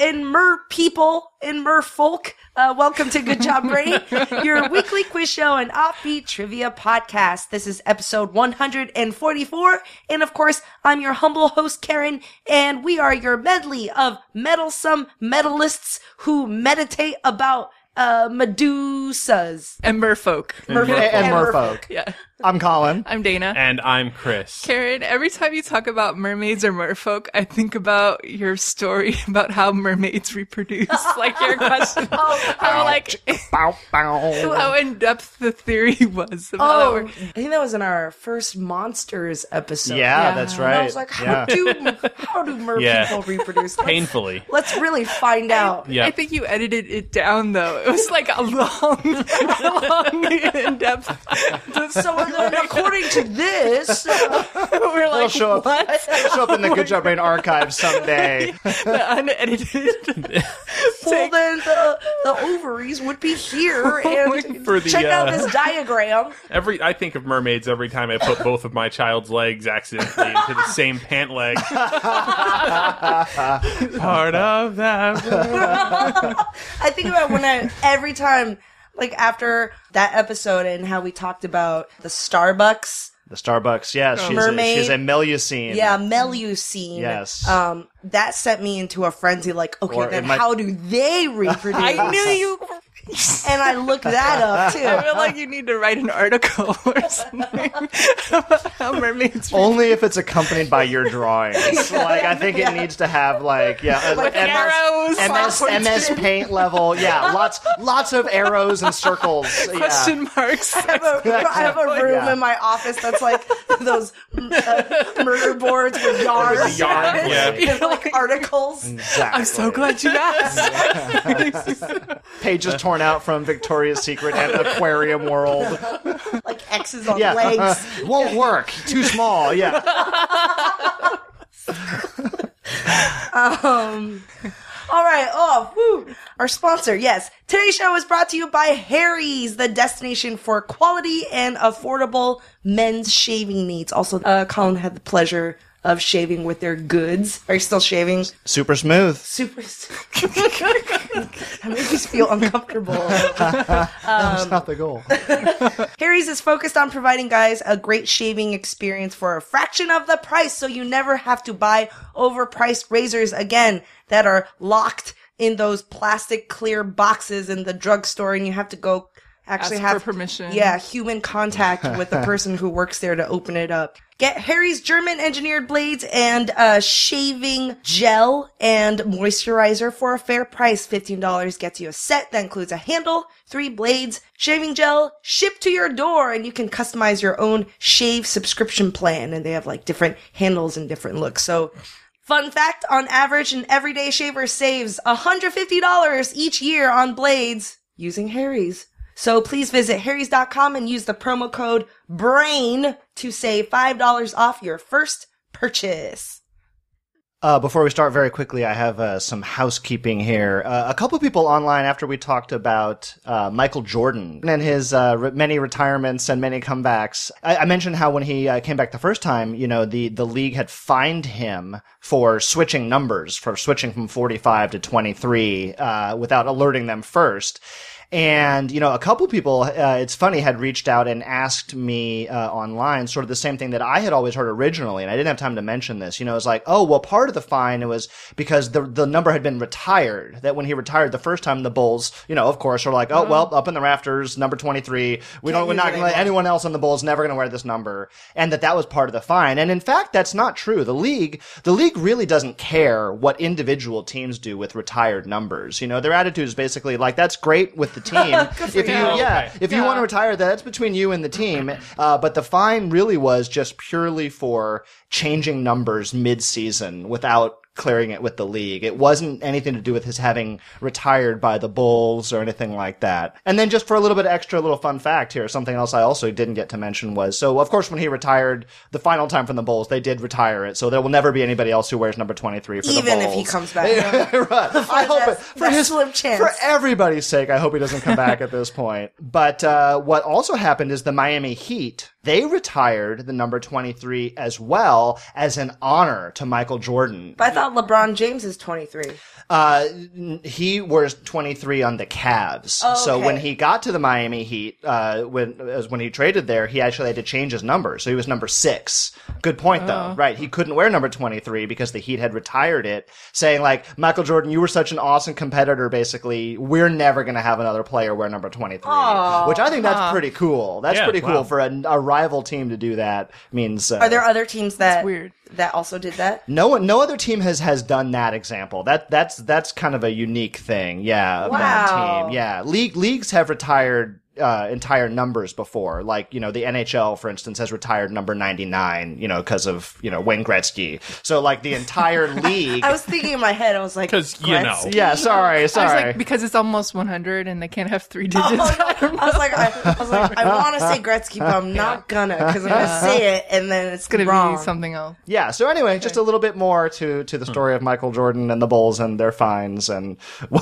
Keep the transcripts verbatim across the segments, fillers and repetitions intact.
and mer people and mer folk. Uh, welcome to Good Job Brain, your weekly quiz show and offbeat trivia podcast. This is episode one hundred forty-four. And of course, I'm your humble host, Karen, and we are your medley of meddlesome medalists who meditate about uh, Medusas. And merfolk. Merfolk. And merfolk. Yeah. I'm Colin. I'm Dana. And I'm Chris. Karen, every time you talk about mermaids or merfolk, I think about your story about how mermaids reproduce. Like your question. Oh, how like Bow, bow. how in depth the theory was about how Oh, that worked. I think that was in our first monsters episode. Yeah, Yeah. that's And right. I was like, how yeah. do how do mer Yeah. people reproduce? Let's, Painfully. let's really find out. Yeah. I think you edited it down though. It was like a long, long in depth. So then, according to this, uh, We're It'll like, show up, what? it'll show up in the Good Job Brain archive someday. The unedited. well, then the, the ovaries would be here, and For the, check out uh, this diagram. Every I think of mermaids every time I put both of my child's legs accidentally into the same pant leg. Part of that. I think about when I every time, like after that episode and how we talked about the Starbucks. The Starbucks, yeah, she's a, Mermaid. she's a Melusine. Yeah, Melusine. Yes. Um, that sent me into a frenzy. Like, okay, Or then it might- how do they reproduce? I knew you. And I looked that up too. I feel like you need to write an article or something about how mermaids. Only if it's accompanied by your drawings. Like, I think it needs to have, like, yeah, Like M S, arrows, M S, pointed. M S Paint level. Yeah, lots lots of arrows and circles. Yeah. Question marks. I have a, I have a room Yeah. in my office that's like those uh, murder boards with yarn, With the yarn, yeah. and like articles. Exactly. I'm so glad you asked. Pages torn out from Victoria's Secret and Aquarium World. Like X's on Yeah. legs. Won't work. Too small. Yeah. Um. All right. Oh, whew. Our sponsor. Yes. Today's show is brought to you by Harry's, the destination for quality and affordable men's shaving needs. Also, uh, Colin had the pleasure of shaving with their goods. Are you still shaving? Super smooth. Super. That makes me feel uncomfortable. That's not the goal. Harry's is focused on providing guys a great shaving experience for a fraction of the price, so you never have to buy overpriced razors again that are locked in those plastic clear boxes in the drugstore, and you have to go actually Ask have for permission. Yeah, human contact with the person who works there to open it up. Get Harry's German engineered blades and uh shaving gel and moisturizer for a fair price. fifteen dollars gets you a set that includes a handle, three blades, shaving gel, shipped to your door, and you can customize your own shave subscription plan. And they have like different handles and different looks. So fun fact, on average, an everyday shaver saves one hundred fifty dollars each year on blades using Harry's. So please visit harrys dot com and use the promo code BRAIN to save five dollars off your first purchase. Uh, before we start, very quickly, I have uh, some housekeeping here. Uh, a couple people online, after we talked about uh, Michael Jordan and his uh, re- many retirements and many comebacks, I, I mentioned how when he uh, came back the first time, you know, the, the league had fined him for switching numbers, for switching from forty-five to twenty-three uh, without alerting them first. And, you know, a couple people, uh, it's funny, had reached out and asked me uh, online sort of the same thing that I had always heard originally, and I didn't have time to mention this. You know, it's like, oh, well, part of the fine, it was because the the number had been retired, that when he retired the first time, the Bulls, you know, of course, are like, oh, well, up in the rafters, number twenty-three, we don't, we're use not it going to let anymore. anyone else on the Bulls never going to wear this number, and that that was part of the fine. And in fact, that's not true. The league, the league really doesn't care what individual teams do with retired numbers. You know, their attitude is basically like, that's great with the team. If you, you. yeah, Okay. if you Yeah. want to retire, that's between you and the team. Uh, but the fine really was just purely for changing numbers mid-season without clearing it with the league. It wasn't anything to do with his having retired by the Bulls or anything like that. And then just for a little bit of extra little fun fact here, something else I also didn't get to mention was, so of course when he retired the final time from the Bulls, they did retire it. So there will never be anybody else who wears number twenty-three for the Bulls. Even if he comes back. Right. I hope that- it, for that his slim chance. for everybody's sake, I hope he doesn't come back at this point. But uh, what also happened is the Miami Heat they retired the number twenty-three as well as an honor to Michael Jordan. But I thought LeBron James is twenty-three. Uh, he was twenty-three on the Cavs. Oh, So okay. when he got to the Miami Heat, uh, when, as when he traded there, he actually had to change his number. So he was number six. Good point, though. Right. He couldn't wear number twenty-three because the Heat had retired it, saying like, Michael Jordan, you were such an awesome competitor, basically. We're never going to have another player wear number twenty-three. Aw. Which I think that's pretty cool. That's Yeah, pretty cool wow. for a, a rival team to do that. Means, uh, Are there other teams that weird. that also did that? no one, no other team has, has done that example. That that's that's kind of a unique thing, yeah. Of Wow. that team, yeah. League leagues have retired uh, entire numbers before, like you know the N H L, for instance, has retired number ninety-nine, you know, because of you know Wayne Gretzky. So like the entire league. I was thinking in my head, I was like, 'Cause, you know. Gretzky? yeah, sorry, I was sorry. like, because it's almost one hundred and they can't have three digits. Oh, I no. don't know. I was like, I, I was like, I want to say Gretzky, but I'm not gonna because I'm gonna say it and then it's It's gonna wrong. be something else. Yeah, so anyway, just a little bit more to, to the story of Michael Jordan and the Bulls and their fines and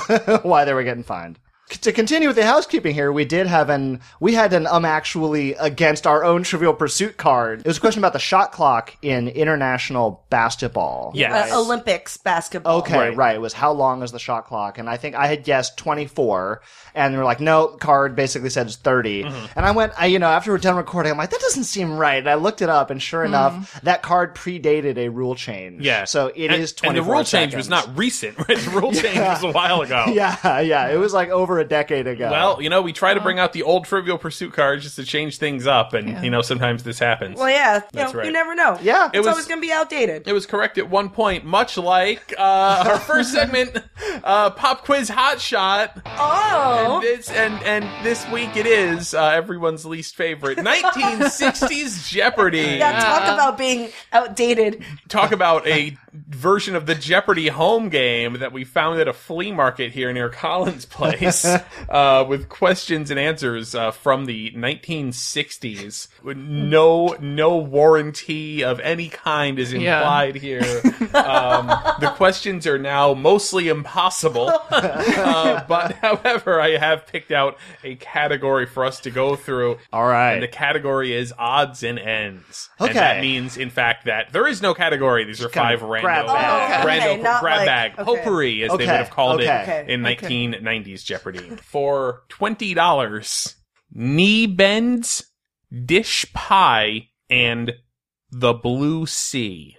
why they were getting fined. To continue with the housekeeping here, we did have an, we had an um actually against our own Trivial Pursuit card. It was a question about the shot clock in international basketball. Yes. Uh, Olympics basketball. Okay, Right. right. It was how long is the shot clock? And I think I had guessed twenty-four, and they were like, no, card basically said it's thirty. Mm-hmm. And I went, I, you know, after we're done recording, I'm like, that doesn't seem right. And I looked it up, and sure enough, that card predated a rule change. Yeah. So it and, is And twenty-four the rule change seconds. was not recent, right? The rule change was a while ago. Yeah, yeah. It was like over a decade ago. Well, you know, we try to bring out the old Trivial Pursuit cards just to change things up, and, Yeah. you know, sometimes this happens. Well, yeah, you That's know, right. you never know. Yeah. it's It was- always gonna be outdated. It was correct at one point, much like uh, our first segment, uh, Pop Quiz Hot Shot. Oh, And this, and, and this week it is uh, everyone's least favorite, nineteen sixties Jeopardy. yeah. Talk about being outdated. Talk about a version of the Jeopardy home game that we found at a flea market here near Collins Place, uh, with questions and answers uh, from the nineteen sixties. No, no warranty of any kind is Yeah. implied here. Um, the questions are now mostly impossible, uh, but however, I have picked out a category for us to go through. All right. And the category is odds and ends. Okay. And that means, in fact, that there is no category. These are kind five of random, grab bag. Oh, okay. random Not grab like- bag okay. potpourri, as Okay, they would have called okay. it Okay. in nineteen nineties Jeopardy. For twenty dollars, knee bends, dish pie, and the blue sea.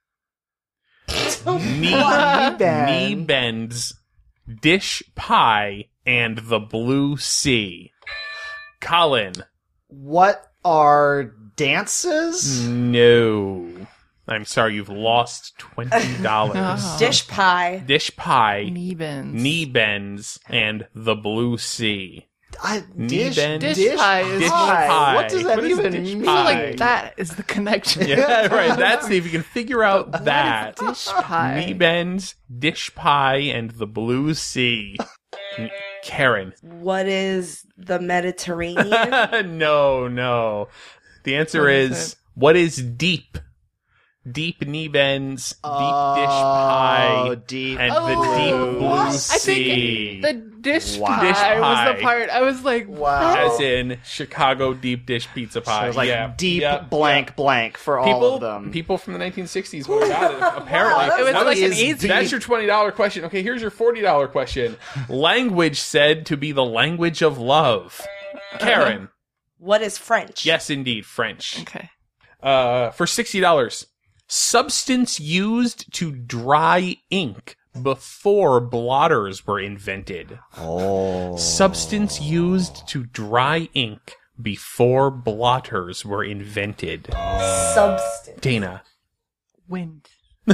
knee, Knee bend. knee bends, dish pie, and the blue sea. Colin. What are dances? No. I'm sorry, you've lost twenty dollars. Oh. Dish pie. Dish pie, Knee bends. knee bends, and the blue sea. I, Knee dish, bend. Dish dish pie is- Dish pie. pie. What does that What is even dish mean? I feel pie? like that is the connection. Yeah, right. That's if you can figure out that. Dish pie. Knee bends, dish pie, and the blue sea. N- Karen. What is the Mediterranean? no, no. The answer What is, is it? what is deep? Deep knee bends, deep dish pie, Oh, deep and Oh, the deep blue I sea. think the dish Wow. pie Dish was pie. the part. I was like, Wow. As in Chicago deep dish pizza pie. So it was like yeah. deep yeah. blank blank for all People, of them. people from the nineteen sixties would have got it. Apparently, Wow, it was That like an is easy. That's your twenty dollar question. Okay, here's your forty dollar question. Language said to be the language of love. Karen. What is French? Yes, indeed, French. Okay. Uh, for sixty dollars. Substance used to dry ink before blotters were invented. Oh. Substance used to dry ink before blotters were invented. Substance. Dana. Wind.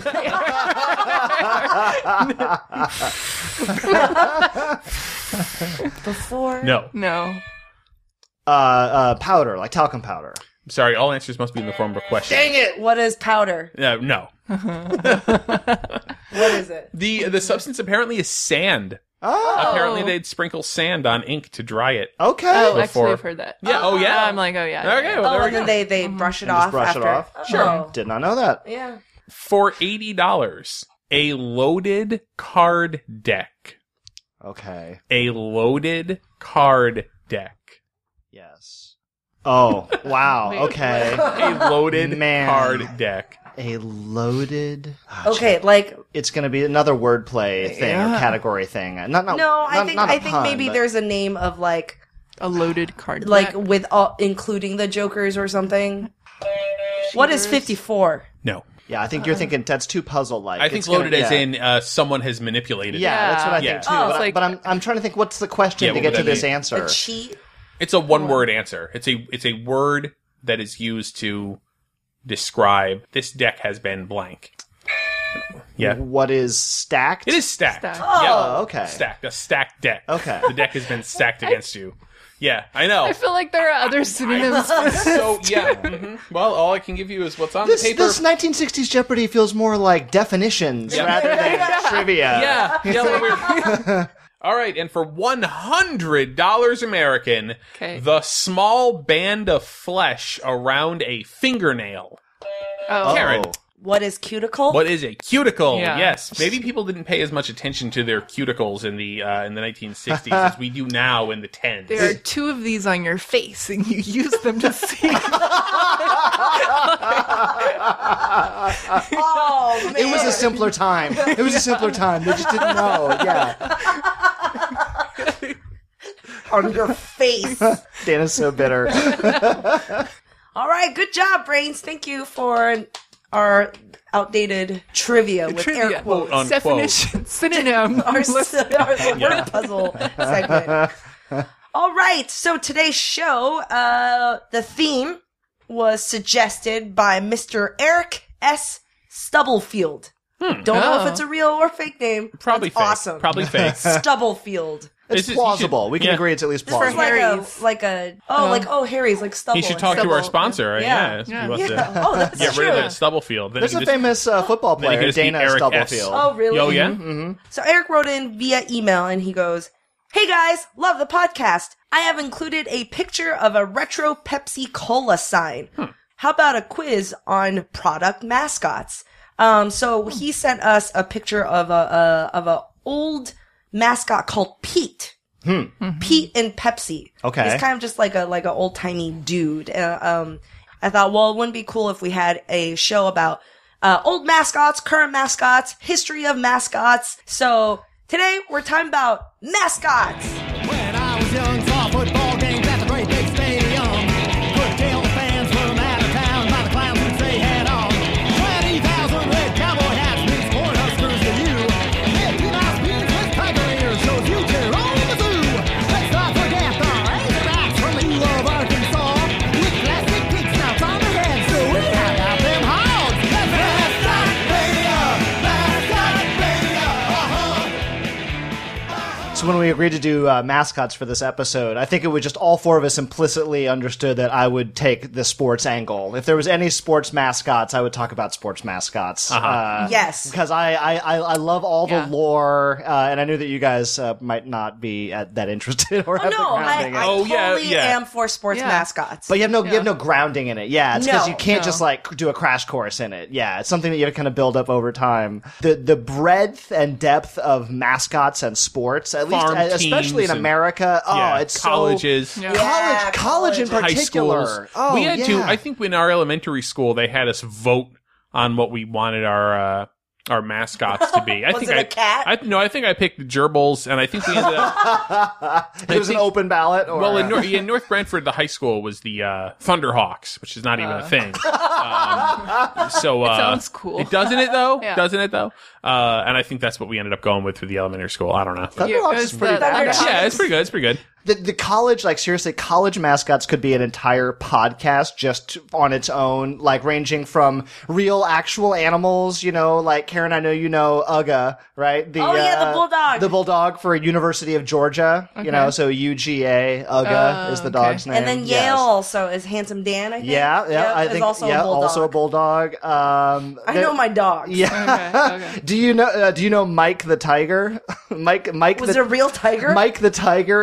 Before. No. No. uh, uh, powder, like talcum powder. Sorry, all answers must be in the form of a question. Dang it! What is powder? Uh, no. What is it? The the substance apparently is sand. Oh, Apparently they'd sprinkle sand on ink to dry it. okay. Oh, Before- actually, I've heard that. Yeah, oh yeah. Now I'm like, oh yeah. Okay, well, Oh, there we and then go. they, they brush it And just off brush it after. off? Sure. Oh. Did not know that. Yeah. For eighty dollars, a loaded card deck. Okay. A loaded card deck. Yes. Oh, wow. Wait, Okay. A loaded Man. card deck. A loaded. Ah, Okay, like It's going to be another wordplay thing or Yeah. category thing. Not, not, no, I not- think not a I think pun, maybe but- there's a name of like A loaded card. like deck. with all, including the jokers or something. What is fifty-four? No. Yeah, I think you're thinking that's too puzzle-like. I think It's gonna- loaded as yeah. in uh, someone has manipulated it. Yeah, that's what I Yeah. think too. Yeah. But, Oh, I, like- but I'm I'm trying to think what's the question Yeah, to what get would to that this be? answer. A cheat? It's a one-word answer. It's a it's a word that is used to describe this deck has been blank. Yeah. What is stacked? It is stacked. Stacked. Yeah. Oh, okay. Stacked. A stacked deck. Okay. The deck has been stacked against you. Yeah, I know. I feel like there are other synonyms for this. So yeah. mhm. Well, all I can give you is what's on This the paper. this nineteen sixties Jeopardy feels more like definitions Yeah. rather than trivia. Yeah. Yeah. when we're- All right, and for one hundred dollars American, Okay. the small band of flesh around a fingernail. Oh. Karen. Oh. What is cuticle? What is a cuticle? Yeah. Yes, maybe people didn't pay as much attention to their cuticles in the uh, in the nineteen sixties as we do now in the tens. There are two of these on your face, and you use them to see. Oh man! It was a simpler time. It was a simpler time. They just didn't know. Yeah. on your face. Dan is so bitter. All right, good job, Brains. Thank you for our outdated trivia with air Trivia. quotes. Unquote. Definition, synonym. Our, List- our Yeah. word puzzle segment. All right, so today's show, uh, the theme was suggested by Mister Eric S. Stubblefield. Don't know Oh. if it's a real or fake name. Probably That's fake. awesome. Probably fake. Stubblefield. It's This is- plausible. you should- we can yeah. agree it's at least This is plausible. like a, Harry's. like a, oh, Oh. like, oh, Harry's, like stubble. You should talk to our Stubble. sponsor. Right? Yeah. Yeah. Yeah. We'll have to Yeah. Oh, that's Get true. rid of that Stubblefield. Then There's you a can just- famous uh, football then you can player, just be Dana Eric S. Stubblefield. Oh, really? Oh, yeah? Mm-hmm. So Eric wrote in via email and he goes, "Hey guys, love the podcast. I have included a picture of a retro Pepsi Cola sign. How about a quiz on product mascots?" Um, so he sent us a picture of a, a of a old mascot called Pete. Pete and Pepsi. Okay. He's kind of just like a like an old timey dude. Uh, um, I thought, well, it wouldn't be cool if we had a show about uh, old mascots, current mascots, history of mascots. So today we're talking about mascots. When I was young, saw football games at the great big stadium. Could tell the fans from out of town by the clown suits they had on. twenty thousand red cowboy hats mean sport huskers to you. Mickey Mouse beans with tiger ears shows you cheer on the zoo. Let's not forget the Razorbacks from the U of Arkansas. With plastic pig snouts on their heads, so we have out them hogs. That's Mascot Radio! Mascot Radio! Uh-huh. So when we agreed to do uh, mascots for this episode, I think it was just all four of us implicitly understood that I would take the sports angle. If there was any sports mascots, I would talk about sports mascots. Uh-huh. Uh, Yes. Because I, I, I I love all Yeah. the lore, uh, and I knew that you guys uh, might not be at, that interested or Oh, have the no, I, grounding. I in it. Oh, yeah, totally yeah. am for sports Yeah. mascots. But you have no you Yeah. have no grounding in it. Yeah, it's because No, you can't no. just like do a crash course in it. Yeah, it's something that you have to kind of build up over time. The the breadth and depth of mascots and sports, at least Farm uh, especially in teams and- America. Oh, yeah, it's so- colleges. Yeah. college, Yeah, college in college. High particular. schools. Oh, we had yeah. to. I think in our elementary school they had us vote on what we wanted our uh, our mascots to be. I Was think it a I, cat? I no, I think I picked the gerbils, and I think we ended up. it was think- an open ballot. Or, Well, in, uh, Nor- in North Brantford, the high school was the uh, Thunderhawks, which is not even a thing. Um, so uh, sounds cool. It doesn't it though? Yeah. Doesn't it though? Uh, and I think that's what we ended up going with for the elementary school. I don't know. Thunderhawks Yeah, is it's pretty the- bad. Thunderhawks. Yeah, it's pretty good. It's pretty good. The, the college, like seriously, college mascots could be an entire podcast just on its own, like ranging from real, actual animals, you know, like Karen, I know you know Uga, right? The, Oh, yeah, the uh, bulldog. The bulldog for University of Georgia, you know, so U G A, Uga Oh, is the okay. dog's name. and then Yale Yes. also is Handsome Dan, I think. Yeah, yeah, I is think, also yeah, a bulldog. also a bulldog. Um, I there- know my dogs. Yeah. Okay, okay. Do you know? Uh, do you know Mike the Tiger? Mike. Mike. Was the, it a real tiger? Mike the Tiger is uh,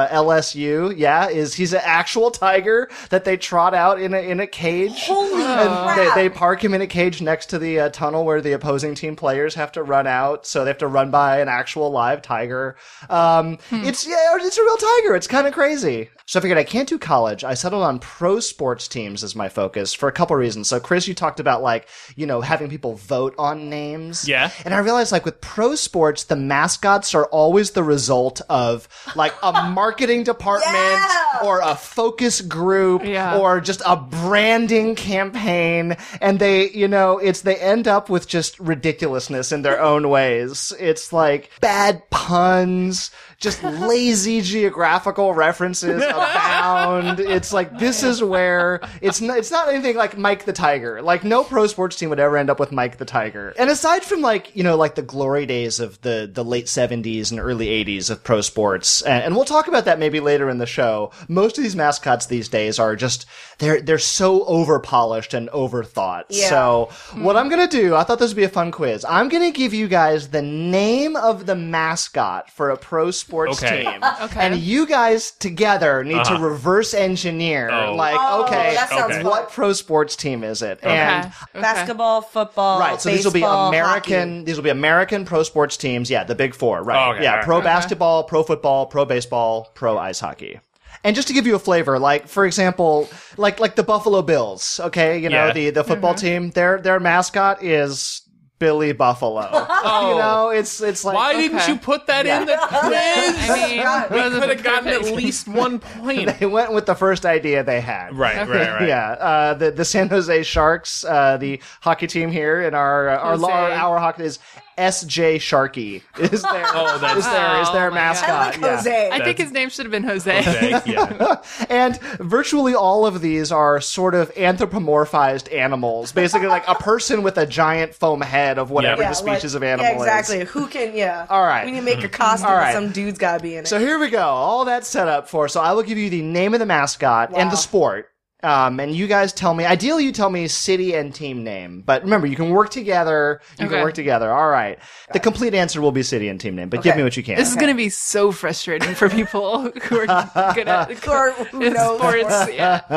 uh, L S U, yeah, is he's an actual tiger that they trot out in a in a cage. Holy And crap. they, they park him in a cage next to the uh, tunnel where the opposing team players have to run out, so they have to run by an actual live tiger. Um, It's yeah, it's a real tiger. It's kind of crazy. So I figured I can't do college. I settled on pro sports teams as my focus for a couple reasons. So Chris, you talked about like, you know, having people vote on names. Yeah. And I realized like with pro sports, the mascots are always the result of like a marketing department Yeah. or a focus group Yeah. or just a branding campaign. And they, you know, it's, they end up with just ridiculousness in their own ways. It's like bad puns, just lazy geographical references abound. It's like, this is where it's not, it's not anything like Mike the Tiger. Like no pro sports team would ever end up with Mike the Tiger. And aside from like, you know, like the glory days of the, the late seventies and early eighties of pro sports, and, and we'll talk about that maybe later in the show, most of these mascots these days are just, they're, they're so over polished and overthought. Yeah. So what I'm going to do, I thought this would be a fun quiz. I'm going to give you guys the name of the mascot for a pro sports Okay. team. Okay. And you guys together need to Uh-huh. reverse engineer, Oh. like, Oh, okay, that sounds Okay. what pro sports team is it? And Okay. Okay. Basketball, football, right, so these will be baseball, American. hockey. These will be American pro sports teams. Yeah, the big four. Right. Oh, okay, yeah, all right. pro Okay. basketball, pro football, pro baseball, pro ice hockey. And just to give you a flavor, like for example, like like the Buffalo Bills. Okay, you know Yeah. the the football team. Their their mascot is Billy Buffalo. Oh. You know, it's it's like Why didn't Okay. you put that in the quiz? I mean, we that was could have gotten at perfect. least one point. they went with the first idea they had. Right, right, right. Yeah, uh, the the San Jose Sharks, uh, the hockey team here in our uh, our, Jose. our our hockey is S J Sharky. Is their Oh, that's- is their is their Oh, my mascot? God. I like yeah. Jose. I think his name should have been Jose. Okay, yeah. And virtually all of these are sort of anthropomorphized animals, basically like a person with a giant foam head of whatever Yeah, the species of animal Yeah, exactly. is. Who can, yeah. All right. We need to make a costume All and right. some dude's gotta be in it. So here we go. All that's set up for. So I will give you the name of the mascot and Wow. the sport. Um, and you guys tell me, ideally you tell me city and team name. But remember, you can work together. You can Okay. work together. All right. The complete answer will be city and team name, but give Okay. me what you can. This is going to be so frustrating for people who are good at Or who knows? sports.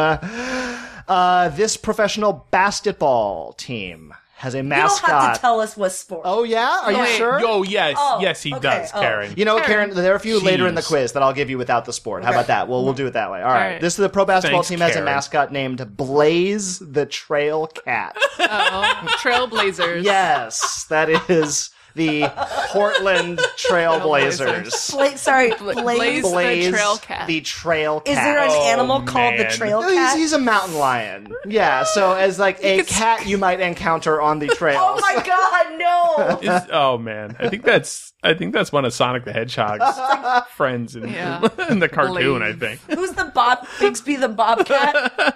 Yeah. Uh, this professional basketball team has a You don't mascot. have to tell us what sport. Oh yeah? Are you Wait. sure? Oh, yes. Oh, yes, he okay. does, Oh. Karen. You know what, Karen? Karen. There are a few later in the Jeez. quiz that I'll give you without the sport. How Okay. about that? We'll we'll do it that way. All right. right. This is the pro basketball Thanks, team has a Karen. mascot named Blaze the Trail Cat. Oh, Trailblazers. Yes, that is the Portland Trailblazers. Bla- sorry, Bla- Blaze. Blaze. the Blaze trail cat. the Trail Cat. Is there an Oh, animal called the man. trail No, he's, cat? he's a mountain lion. Yeah, so as like a cat you might encounter on the trails. Oh my god, no! Is- oh man, I think that's I think that's one of Sonic the Hedgehog's friends in, Yeah. in the cartoon. Blaze. I think. Who's the Bob? Bigsby the Bobcat?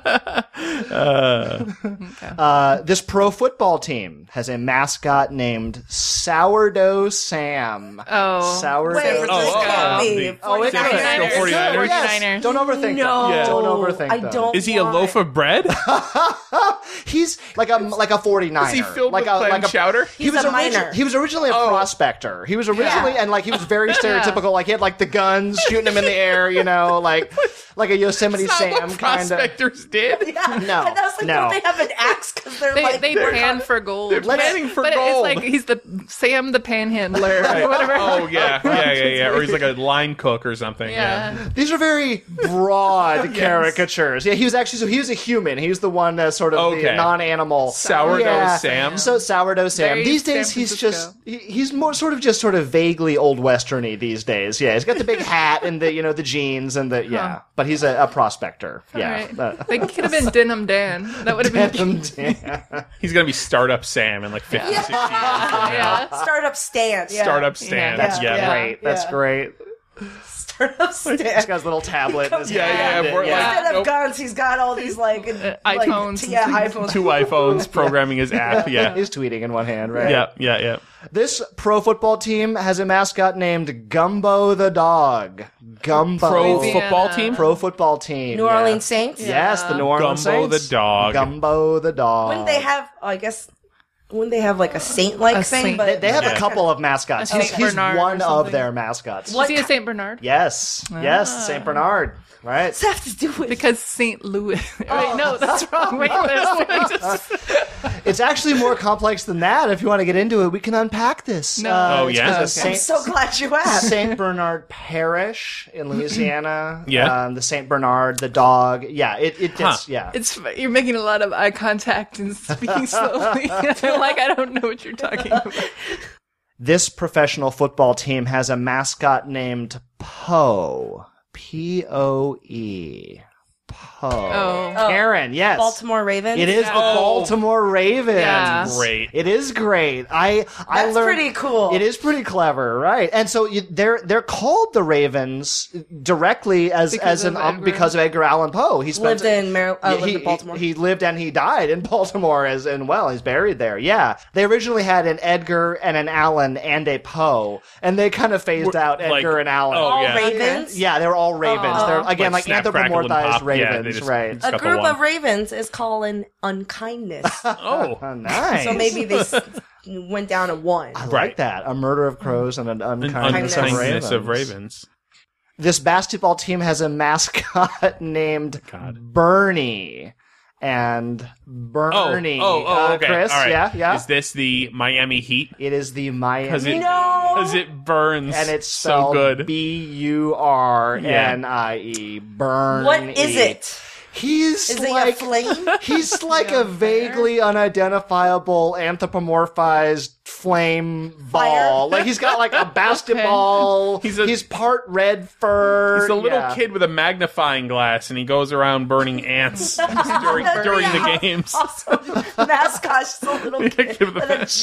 Uh, Uh, this pro football team has a mascot named Sourdough Sam. Oh. Sourdough Wait, Sam. Oh, this oh, can't oh, be. the- Oh, it San could. Francisco It could, forty-niners? yes. forty-niners. Don't overthink No, them. Yeah. Don't overthink I them. don't. is he a want- loaf of bread? He's like a like a forty-niner. Is he filled like with a, clam like a, chowder? He He's was a origi- miner. He was originally a Oh. prospector. He was originally Yeah. and like he was very stereotypical. Like he had like the guns shooting him in the air. You know, like like a Yosemite That's not Sam what kind of. prospectors did. Yeah. No, And I was like, no. don't they have an axe? Because they're They, like, they they're pan not- for gold. They're But- panning for but gold. it's like he's the Sam the panhandler or whatever. Oh yeah, yeah, yeah, yeah. Or he's like a line cook or something. Yeah. Yeah. These are very broad caricatures. Yeah, he was actually so he was a human. He was the one uh, sort of the Okay. non-animal Sourdough Yeah. Sam? So sourdough Sam. Very These days San he's just Francisco. he, he's more sort of just sort of vaguely old westerny these days. Yeah, he's got the big hat and the you know the jeans and the yeah, Huh. but he's a, a prospector. All Yeah. right. Uh, They could have been Denim Dan. That would have been cute. yeah. He's gonna be Startup Sam in like fifty, sixty years. Yeah. Startup stand. Yeah. Startup Stand. Yeah. That's yeah. Yeah. great. That's Yeah. great. Startup stand. He's got his little tablet. in his Yeah, yeah, hand, yeah, we're yeah. like- Instead of Nope. guns, he's got all these like, like iPhones t- yeah, and iPhones. Two iPhones programming his app. Yeah. He's tweeting in one hand, right? Yeah, yeah, yeah. This pro football team has a mascot named Gumbo the Dog. Gumbo. Pro Louisiana. football team. Pro football team. New yeah. Orleans Saints. Yes, the New Orleans Gumbo Saints. the dog. Gumbo the dog. Wouldn't they have? Oh, I guess Wouldn't they have like a saint-like A thing? saint. But They, they have a that's couple kinda- of mascots. A He's, Saint he's Bernard or one of something. their mascots. Was he a Saint Bernard? Yes, yes, Ah. Saint Bernard. Right. What's that have to do with? Because Saint Louis. Wait, no, that's wrong. Wait, there's It's actually more complex than that. If you want to get into it, we can unpack this. No. Uh, Oh, it's yeah? 'cause of Okay. I'm Saint, so glad you asked. Saint Bernard Parish in Louisiana. Yeah. Um, the Saint Bernard, the dog. Yeah. It. It. Huh. It's, yeah. It's you're making a lot of eye contact and speaking slowly. I'm like, I don't know what you're talking about. This professional football team has a mascot named Poe. P O E. Poe. Oh. Karen, yes. Baltimore Ravens. It is the Oh. Baltimore Ravens. Yeah. Great. It is great. I I That's learned pretty cool. It is pretty clever, right? And so you, they're they're called the Ravens directly as Because as an of um, Edgar. because of Edgar Allan Poe. He spent lived in Mar- uh, Yeah, lived he, in Baltimore. He, he lived and he died in Baltimore as and well, he's buried there. Yeah. They originally had an Edgar and an Allan and a Poe, and they kind of phased out like- Edgar and Allan. oh, All yeah. Ravens. Yeah, they were all ravens. Aw. They're again like, Like Snap, Crackle, and anthropomorphized Pop. Yeah, they ravens, just- right? just A got the group one. of ravens is calling unkindness. Oh. Oh, nice. So maybe they s- went down to one. I like Right. that. A murder of crows and an unkindness, Unkindness. of, Unkindness ravens. of ravens. This basketball team has a mascot named God. Bernie. And Oh, Bernie. oh, oh, Uh, okay. Chris, All right. yeah, yeah. Is this the Miami Heat? It is the Because Miami. it, No! 'cause it burns And it's so spelled good. B U R N I E. Bernie. What is it? He's Is it like a flame? he's like a vaguely unidentifiable anthropomorphized flame ball. Like he's got like a basketball. He's He's, a- part red fur. He's a little Yeah. kid with a magnifying glass, and he goes around burning ants during, during the games. Awesome. Mascot's a little Yeah, kid give it with the- a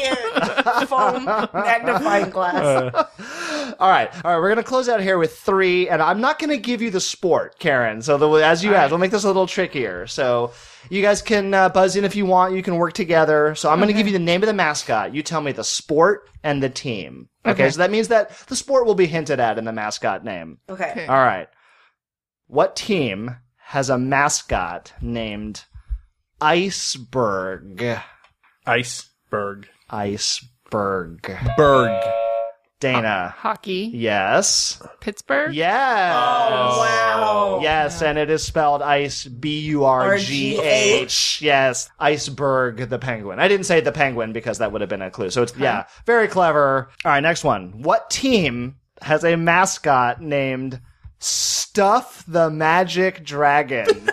giant foam magnifying glass. All right, all right. We're gonna close out here with three, and I'm not gonna give you the sport, Karen. So the, as you asked, we'll make this a little trickier. So you guys can uh, buzz in if you want. You can work together. So I'm gonna give you the name of the mascot. You tell me the sport and the team. Okay, Okay. so that means that the sport will be hinted at in the mascot name. Okay. Okay. All right. What team has a mascot named Iceberg? Iceberg. Iceberg. Berg. Dana. Hockey. Yes. Pittsburgh. Yes. Oh, wow. Yes, and it is spelled ice, B U R G H. Yes, Iceberg the penguin. I didn't say the penguin because that would have been a clue. So it's, yeah, very clever. All right, next one. What team has a mascot named Stuff the Magic Dragon?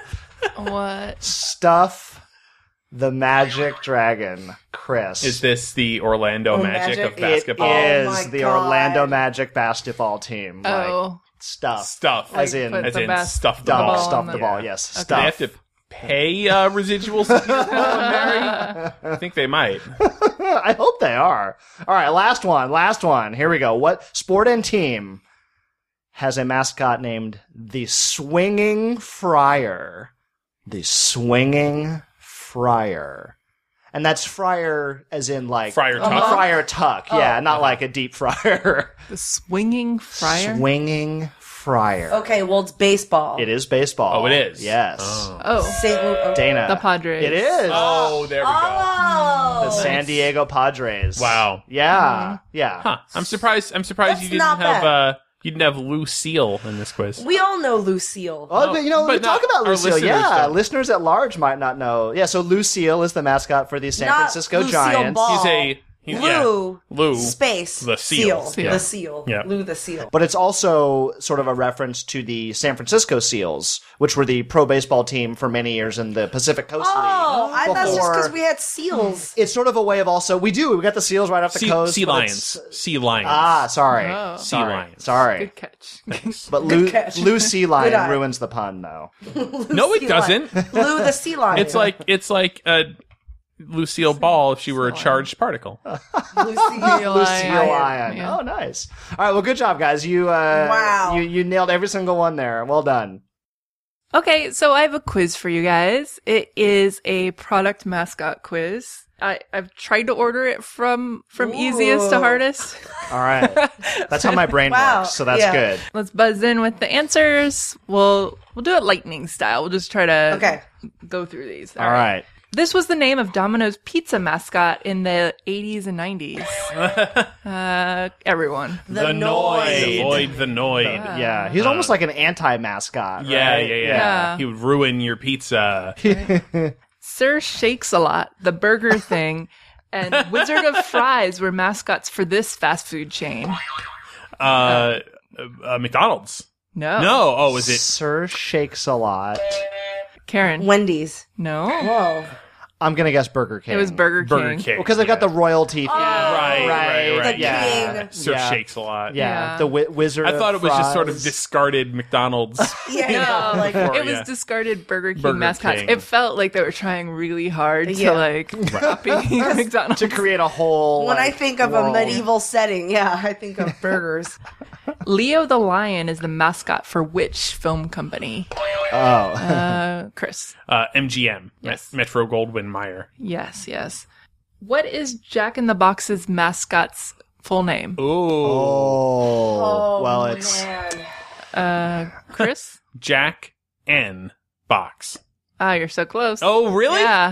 What? Stuff the Magic Dragon. Chris. Is this the Orlando Oh, Magic, Magic? of it basketball? is Oh my the God. Orlando Magic basketball team. Like, Oh, stuff. Stuff. As like in- put as the in bas- stuff the Double ball. stuff in the the- ball, yes. Do they Stuff. have to pay uh, residuals to Peter Paul and Mary? I think they might. I hope they are. All right, last one. Last one. Here we go. What sport and team has a mascot named the Swinging Friar? The Swinging Friar. And that's friar as in like Friar a Tuck? Friar Tuck. Yeah, not like a deep fryer. the swinging friar. Swinging Friar. Okay, well, it's baseball. It is baseball. Oh, it is? Yes. Oh. Oh, Saint Louis. oh. Dana. the Padres. It is. Oh, there we go. Oh. The San Diego Padres. Wow. Yeah. Yeah. Huh. I'm surprised. I'm surprised That's you didn't not have. bad. Uh, you didn't have Lucille in this quiz. We all know Lucille. Oh, but you know, but we talk not about our Lucille. listeners Yeah, don't. listeners at large might not know. Yeah, so Lucille is the mascot for the San Not Francisco Lucille Giants. Ball. He's a he's, yeah. Lou. Lou. Space. The seal. Seal. The seal. Yeah. Lou the seal. But it's also sort of a reference to the San Francisco Seals, which were the pro baseball team for many years in the Pacific Coast Oh, League. I thought it's just because before- we had seals. It's sort of a way of also we do we got the Seals right off the Sea, coast. sea but lions. it's- Sea lions. Ah, sorry, Oh. Sea sorry, lions. sorry. Good catch. But Lou, catch. Lou Sea Lion eye. ruins the pun though. no, it Sea doesn't. lion. Lou the sea lion. It's like it's like a Lucille Ball if she were a charged particle. Lucille. Lucille Lucille Lion. Lion. Yeah. Oh, nice. All right, well, good job, guys. You, uh, Wow. you, you nailed every single one there. Well done. Okay, so I have a quiz for you guys. It is a product mascot quiz. I, I've tried to order it from from easiest to Ooh. hardest. All right, that's how my brain Wow. works. So that's Yeah. good. Let's buzz in with the answers. We'll we'll do it lightning style. We'll just try to Okay. go through these. All right. This was the name of Domino's pizza mascot in the eighties and nineties. uh, everyone. The, The Noid. Noid. The Noid. Yeah, he's almost like an anti-mascot. Yeah, right? yeah, yeah, Yeah. He would ruin your pizza. Sir Shakes-a-Lot, the Burger Thing, and Wizard of Fries were mascots for this fast food chain. Uh, uh, McDonald's. No. No. Oh, is it? Sir Shakes a Lot. Karen. Wendy's. No. Whoa. I'm gonna guess Burger King. It was Burger King. Burger King. Well, because they've got the royalty. Oh, Right, right, right. The yeah. king. Sir Yeah. Shakes a lot. Yeah, Yeah. the wi- Wizard. I thought it of was just sort of Fries. discarded McDonald's. Yeah, No, yeah, like Or, it was yeah. discarded Burger King Burger mascots. King. It felt like they were trying really hard Yeah. to like copy McDonald's. to create a whole. when I like, think of a world. medieval setting, yeah, I think of burgers. Leo the Lion is the mascot for which film company? Oh, Uh, Chris. Uh, M G M. Yes. Metro Goldwyn Mayer. Yes, yes. What is Jack in the Box's mascot's full name? Ooh. oh, well, it's man. Uh, Chris? Jack N. Box. Ah, you're so close. Oh, really? Yeah.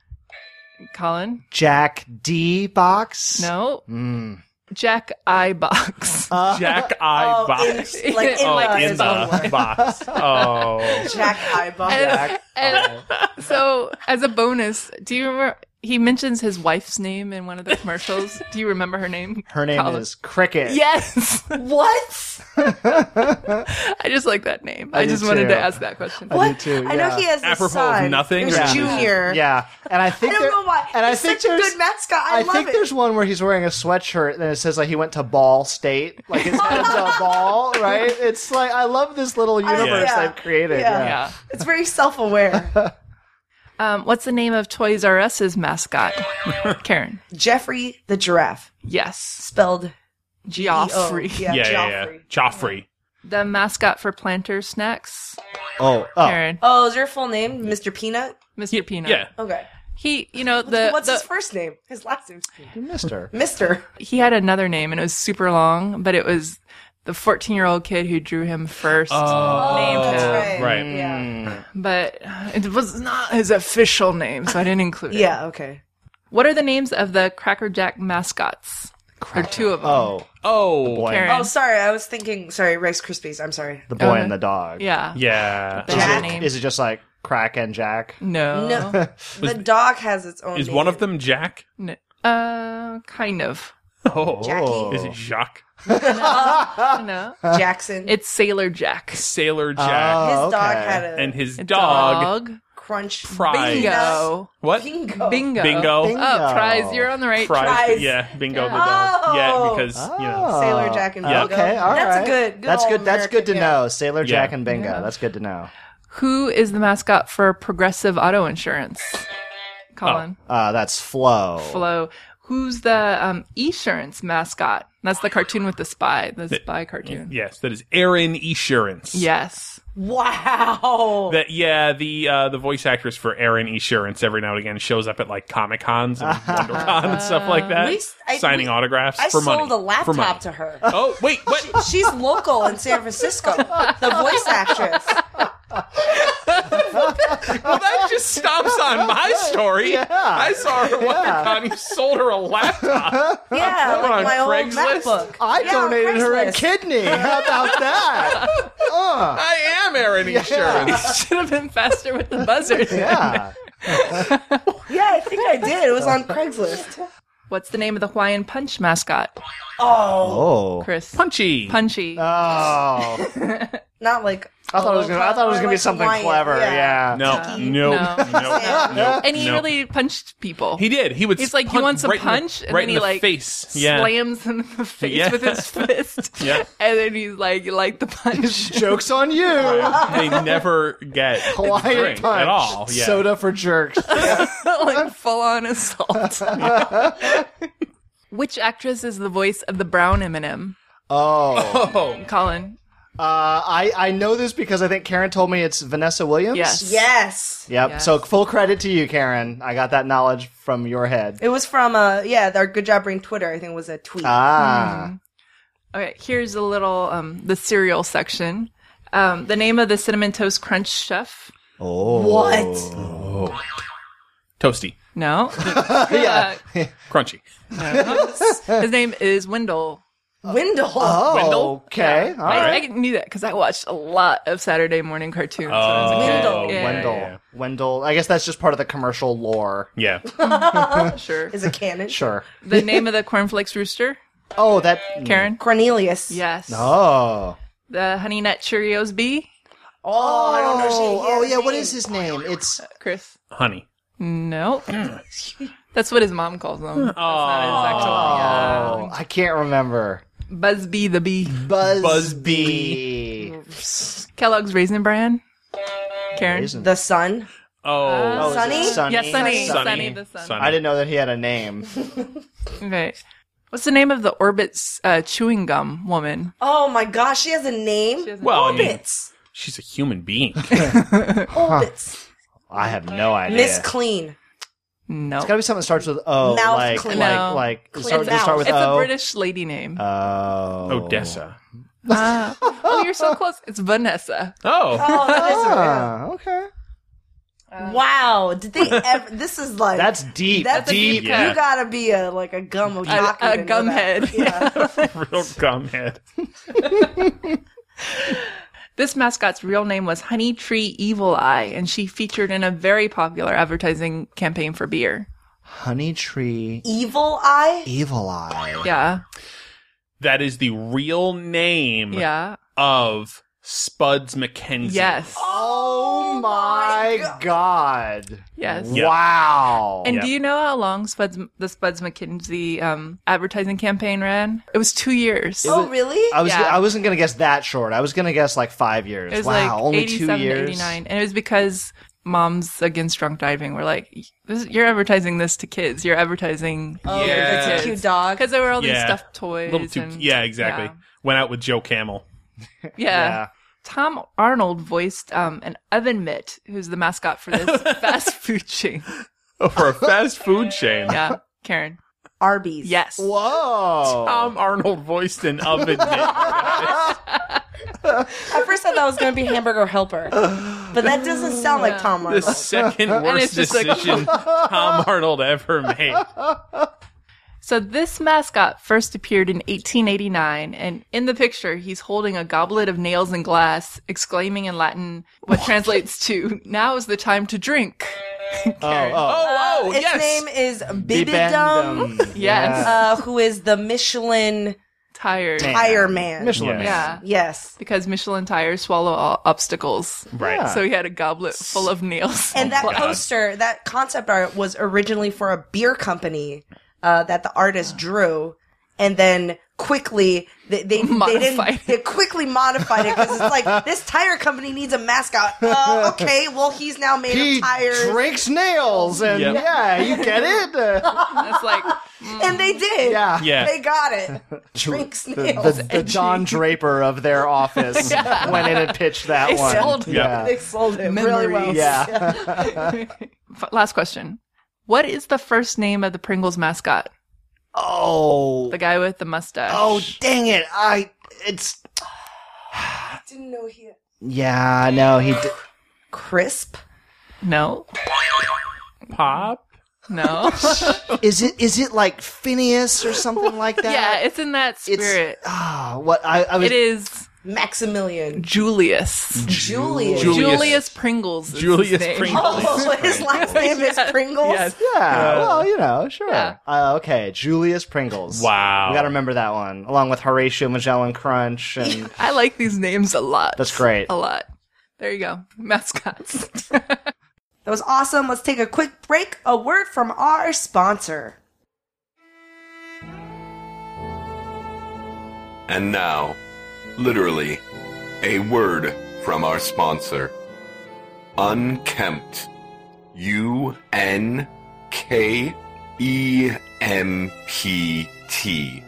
Colin? Jack D Box. No. Mm. Jack I Box. Jack I. Oh, Box. in, like in Oh, the, like in is one the word. box. Oh. Jack Eyeball. And, and so, as a bonus, do you remember? He mentions his wife's name in one of the commercials. Do you remember her name? Her name Colin? is Cricket. Yes. What? I just like that name. I, do just wanted too. to ask that question. I do too. I know yeah. he has a Apropos of son. nothing, There's yeah. Junior. Yeah, and I I think don't there- know why. And I He's think such a there's good mascot. I, I love think it. there's one where he's wearing a sweatshirt and it says like he went to Ball State, like his head's a ball, right? It's like I love this little universe yeah. they've created. Yeah. Yeah. Yeah. It's very self-aware. Um, what's the name of Toys R Us's mascot? Karen. Jeffrey the giraffe, Yes. spelled Geoffrey. Yeah, Yeah, yeah, yeah. Joffrey. Joffrey. The mascot for Planters Snacks. Oh, oh. Karen. Oh, is your full name Mister Peanut? Mister Peanut. Yeah. Okay. He, you know, the, What's the his first name? His last name's Peanut. Mister. Mister. he had another name and it was super long, but it was the fourteen-year-old kid who drew him first named That's him. right. Right. Yeah. But it was not his official name, so I didn't include it. Yeah. Okay. What are the names of the Cracker Jack mascots? There are two of them. Oh, Oh. boy, Karen. Oh, sorry. I was thinking. Sorry, Rice Krispies. I'm sorry. the boy Okay. and the dog. Yeah. Yeah. That's Jack? the name. Is it just like Crack and Jack? No. No, the dog has its own. Is name. one of them Jack? No. Uh, kind of. Oh. Jackie? Is it Jacques? No. Jackson? It's Sailor Jack. Sailor Jack. Oh, His dog okay. had a and his A dog, crunch. Prize. Bingo. What? Bingo. Bingo. Bingo. Bingo. Oh, prize. You're on the right Prize. track. Prize. Yeah, Bingo the Yeah. dog. Yeah, Oh. because, you know. Oh. Sailor Jack and Yeah. Bingo. Okay, all right. That's a good. good That's old good. That's good to American, know. Sailor Yeah. Jack and Bingo. Yeah. That's good to know. Who is the mascot for Progressive Auto Insurance? Colin. Uh, that's Flo. Flo. Who's the um, Esurance mascot? That's the cartoon with the spy. The spy cartoon. Yes, that is Aaron Esurance. Yes. Wow. That yeah, the uh, the voice actress for Aaron Esurance every now and again shows up at like Comic Cons and WonderCon and stuff like that, We- I- signing we- autographs I for money. sold a for money. laptop to her. Oh wait, what? She's local in San Francisco. The voice actress. Well, that just stops on my story. Yeah. I saw her at WonderCon. You sold her a laptop. Yeah, What, like on my old Craigslist? MacBook. I Yeah, on donated her a Craigslist. kidney. How about that? uh, I am Aaron Esurance. Should have been faster with the buzzer. yeah. Yeah, I think I did. It was on Craigslist. What's the name of the Hawaiian Punch mascot? Oh, Oh. Chris. Punchy. Punchy. Oh. not like. I thought it was gonna. I thought it was gonna be like something Hawaiian, clever. Yeah. No, Tiki. no, No. no, no. and he no. really punched people. He did. He would. He's like, "You punch want some right in the- punch?" And right then in he the like face. Yeah. slams him in the face Yeah. with his fist. Yeah. And then he's like, "You like the punch?" Joke's on you. They never get Hawaiian drink punch. at all. Yeah. Soda for jerks. like full on assault. Which actress is the voice of the brown M and M? Oh. Oh. Colin. Uh, I, I know this because I think Karen told me it's Vanessa Williams. Yes. Yes. Yep. Yes. So full credit to you, Karen. I got that knowledge from your head. It was from uh yeah, our Good Job Brain Twitter, I think was a tweet. Ah. Okay, here's a little um the cereal section. Um, the name of the Cinnamon Toast Crunch chef. Oh. What? Toasty. No. Yeah. Crunchy. No. His name is Wendell. Wendell. Oh, Wendell? okay. All I, right. I knew that because I watched a lot of Saturday morning cartoons. when I was a Oh. kid. Wendell. Yeah, Wendell. yeah. Wendell. I guess that's just part of the commercial lore. Yeah. Sure. Is a canon. Sure. The name of the cornflakes rooster, Oh, that. Karen? Cornelius. Yes. Oh. The Honey Nut Cheerios bee, Oh, I don't know. She, Oh, yeah. What name. is his name? It's. Chris. Honey. No. That's what his mom calls him. That's not his actual. Oh, Yeah. I can't remember. Buzzbee the bee. Buzz Buzzbee. Kellogg's Raisin Bran. Karen. Raisin. The sun. Oh. Oh, is it Sunny? Sunny? Yes, Sunny. Sunny. Sunny the sun. Sunny. I didn't know that he had a name. Okay. What's the name of the Orbit's uh, chewing gum woman? Oh my gosh, she has a name. She has a- Well, I mean, Orbits. she's a human being. Orbits. I have no idea. Miss Clean. No. It's gotta be something that starts with O. Mouth like, clean. like, No. like, Clean start, just start with mouth. It's O. a British lady name. Oh. Odessa. Ah. Oh, you're so close. It's Vanessa. Oh. Oh, that is Ah, okay. wow. Did they ever? This is like That's deep. That's a deep. deep. yeah. You gotta be a like a gum otaku. A, a to know gum that. head. Yeah. Real gumhead. This mascot's real name was Honey Tree Evil Eye, and she featured in a very popular advertising campaign for beer. Honey Tree Evil Eye. Evil Eye. Yeah. That is the real name Yeah. of Spuds McKenzie. Yes. Oh my god. Yes. Yeah. Wow. And Yep. do you know how long Spuds, the Spuds McKinsey um, advertising campaign ran? It was two years. Oh really? I was Yeah. I wasn't gonna guess that short. I was gonna guess like five years. It was wow, like only two eighty-seven to years. eighty-nine. And it was because Moms Against Drunk Driving were like, this, you're advertising this to kids. You're advertising Oh, Yeah. that's a kids. cute dog. Because there were all these Yeah. stuffed toys. Little too, and, yeah, exactly. Went out with Joe Camel. Yeah. Yeah. Tom Arnold voiced um, an oven mitt, who's the mascot for this fast food chain. Oh, for a fast food chain. Yeah. Karen. Arby's. Yes. Whoa. Tom Arnold voiced an oven mitt. At first, I thought it was going to be Hamburger Helper, but that doesn't sound like Tom The Arnold. second it's worst just like- decision Tom Arnold ever made. So this mascot first appeared in eighteen eighty-nine, and in the picture, he's holding a goblet of nails and glass, exclaiming in Latin what translates to, now is the time to drink. Oh, oh. Oh, oh, Its yes. name is Bibidum, Bibendum. Yes. uh, who is the Michelin Tired. Man. tire man. Michelin Yeah. Man. Yeah. Yes. Because Michelin tires swallow all obstacles. Right. Yeah. So he had a goblet full of nails. And that God. poster, that concept art was originally for a beer company uh, that the artist drew, and then quickly they they, they Modified didn't they quickly modified it because it's like this tire company needs a mascot. Uh, okay, well he's now made He of tires, drinks nails, and Yep. yeah, you get it. Uh, It's like, and they did. yeah. Yeah. They got it. Drinks The, nails. the, the Don Draper of their office went in and pitched that They one. sold it. yeah. They sold it really well. Memories. Yeah. F- last question. What is the first name of the Pringles mascot? Oh. The guy with the mustache. Oh, dang it. I, it's, I didn't know he. yeah, no, he did. Crisp. No. Pop? No. Is it, is it like Phineas or something like that? yeah, it's in that It's, spirit. ah, what, I, I was, It is Maximilian. Julius. Julius. Julius. Julius Pringles. is Julius his name. Pringles. Oh, his last name is Yes, Pringles. yes. yeah, well, you know, sure. Yeah. Uh, okay, Julius Pringles. Wow. We gotta remember that one, along with Horatio Magellan Crunch, and I like these names a lot. that's great. A lot. There you go. Mascots. That was awesome. Let's take a quick break. A word from our sponsor. And now, literally, a word from our sponsor. Unkempt. U N K E M P T.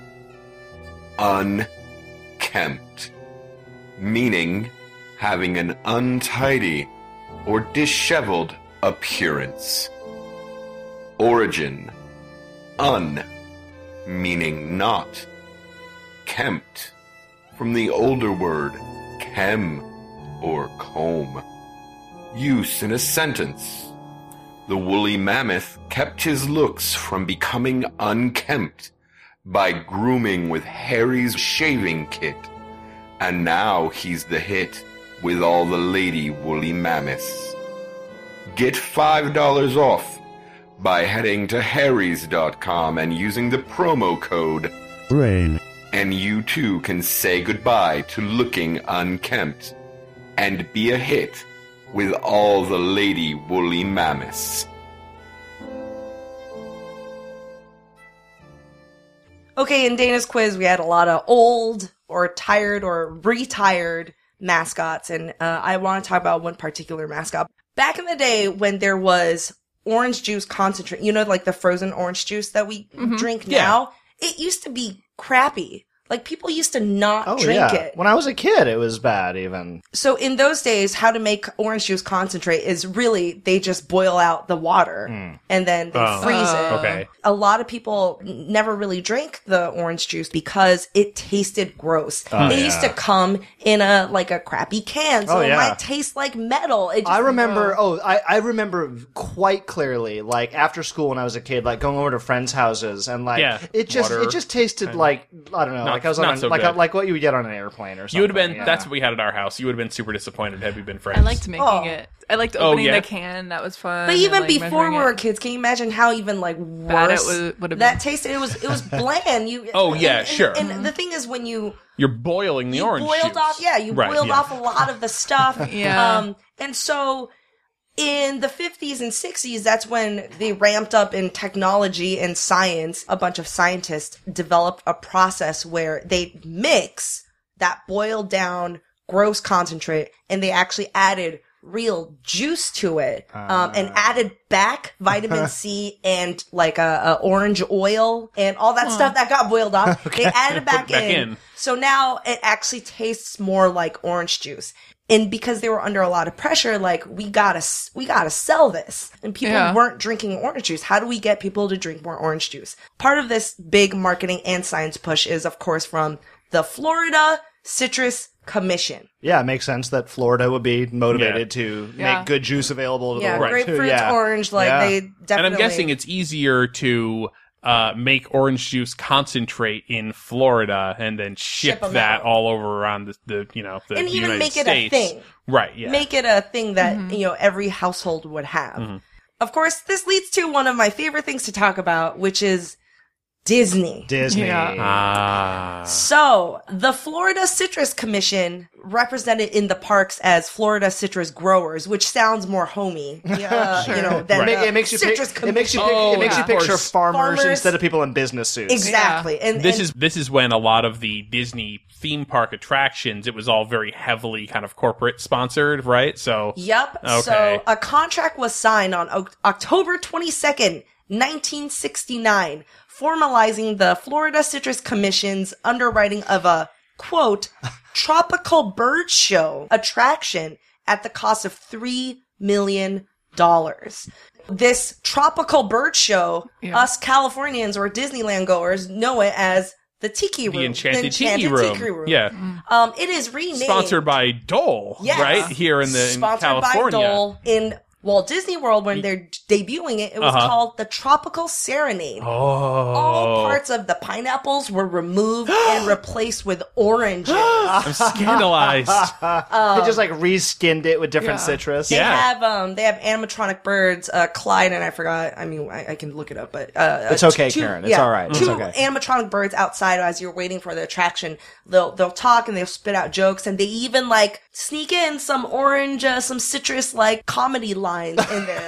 Unkempt. Meaning having an untidy or disheveled appearance. Origin. Un, meaning not. Kempt, from the older word kem or comb. Use in a sentence. the woolly mammoth kept his looks from becoming unkempt by grooming with Harry's shaving kit. And now he's the hit with all the lady woolly mammoths. Get five dollars off by heading to harrys dot com and using the promo code Rain. And you too can say goodbye to looking unkempt and be a hit with all the lady woolly mammoths. Okay, in Dana's quiz, we had a lot of old or tired or retired mascots, and uh, I want to talk about one particular mascot. Back in the day when there was orange juice concentrate, you know, like the frozen orange juice that we drink Yeah. now, it used to be crappy. Like, people used to not Oh, drink yeah. it. When I was a kid, it was bad, even. So in those days, how to make orange juice concentrate is really, they just boil out the water and then they Oh. freeze Oh. it. Okay. A lot of people n- never really drank the orange juice because it tasted gross. Oh, it yeah. used to come in a, like a crappy can, so Oh, it yeah. might taste like metal. It just, I remember, oh, I, I remember quite clearly, like, after school when I was a kid, like, going over to friends' houses, and, like, Yeah. it just, Water. it just tasted like, I don't know, Not- like I was not on, a, so like, good. a, like what you would get on an airplane or something. You would have been, yeah. that's what we had at our house. You would have been super disappointed had we been friends. I liked making Oh. it. I liked Oh, opening yeah? the can. That was fun. But and, even like, before measuring we were it. kids, can you imagine how even like Bad it worse would- would have that been. tasted? It was it was bland. You Oh, yeah, and- sure. And, and the thing is, when you You're boiling the you orange boiled juice. off, yeah, you Right, boiled yeah. off a lot of the stuff. Yeah. Um, and so in the fifties and sixties, that's when they ramped up in technology and science. A bunch of scientists developed a process where they mix that boiled down gross concentrate and they actually added real juice to it, um, and added back vitamin C and like a, a orange oil and all that stuff that got boiled off. They added it back, Put it back in. in. So now it actually tastes more like orange juice. And because they were under a lot of pressure, like, we gotta, s- we gotta sell this. And people Yeah. weren't drinking orange juice. How do we get people to drink more orange juice? Part of this big marketing and science push is, of course, from the Florida Citrus Commission. Yeah, it makes sense that Florida would be motivated to Yeah. make good juice available to Yeah, the world. too. grapefruit, Yeah. orange, like, Yeah. they definitely. And I'm guessing it's easier to uh, make orange juice concentrate in Florida and then ship, Ship 'em that out. all over around the, the you know the And even United make it a States. thing. Right? Yeah. Make it a thing that, you know, every household would have. Of course, this leads to one of my favorite things to talk about, which is Disney. Disney. Yeah. Ah. So, the Florida Citrus Commission represented in the parks as Florida citrus growers, which sounds more homey, uh, you know, than It, ma- the it makes you pic- citrus it makes you Commission. pic- Oh, it makes yeah. you picture Of course. farmers, Farmers. instead of people in business suits. Exactly. And This and- is this is when a lot of the Disney theme park attractions, it was all very heavily kind of corporate sponsored, right? So Yep. Okay. So a contract was signed on o- October twenty-second, nineteen sixty-nine, formalizing the Florida Citrus Commission's underwriting of a, quote, tropical bird show attraction at the cost of three million dollars. This tropical bird show, Yeah. us Californians or Disneyland goers know it as the Tiki Room. the Enchanted, Enchanted Tiki, Room. Yeah. Um, it is renamed. Sponsored by Dole, Yes. right? Here in the in Sponsored California. by Dole in Walt Disney World when they're debuting it. It was Uh-huh. called the Tropical Serenade. Oh. All parts of the pineapples were removed and replaced with oranges. I'm scandalized. they just like reskinned it with different Yeah. citrus. They Yeah. have um they have animatronic birds. Uh, Clyde and I forgot. I mean, I, I can look it up, but uh, It's uh, okay, two- Karen. It's yeah, all right. It's Two okay. animatronic birds outside as you're waiting for the attraction. They'll they'll talk and they'll spit out jokes, and they even like sneak in some orange, uh, some citrus like comedy lines in there.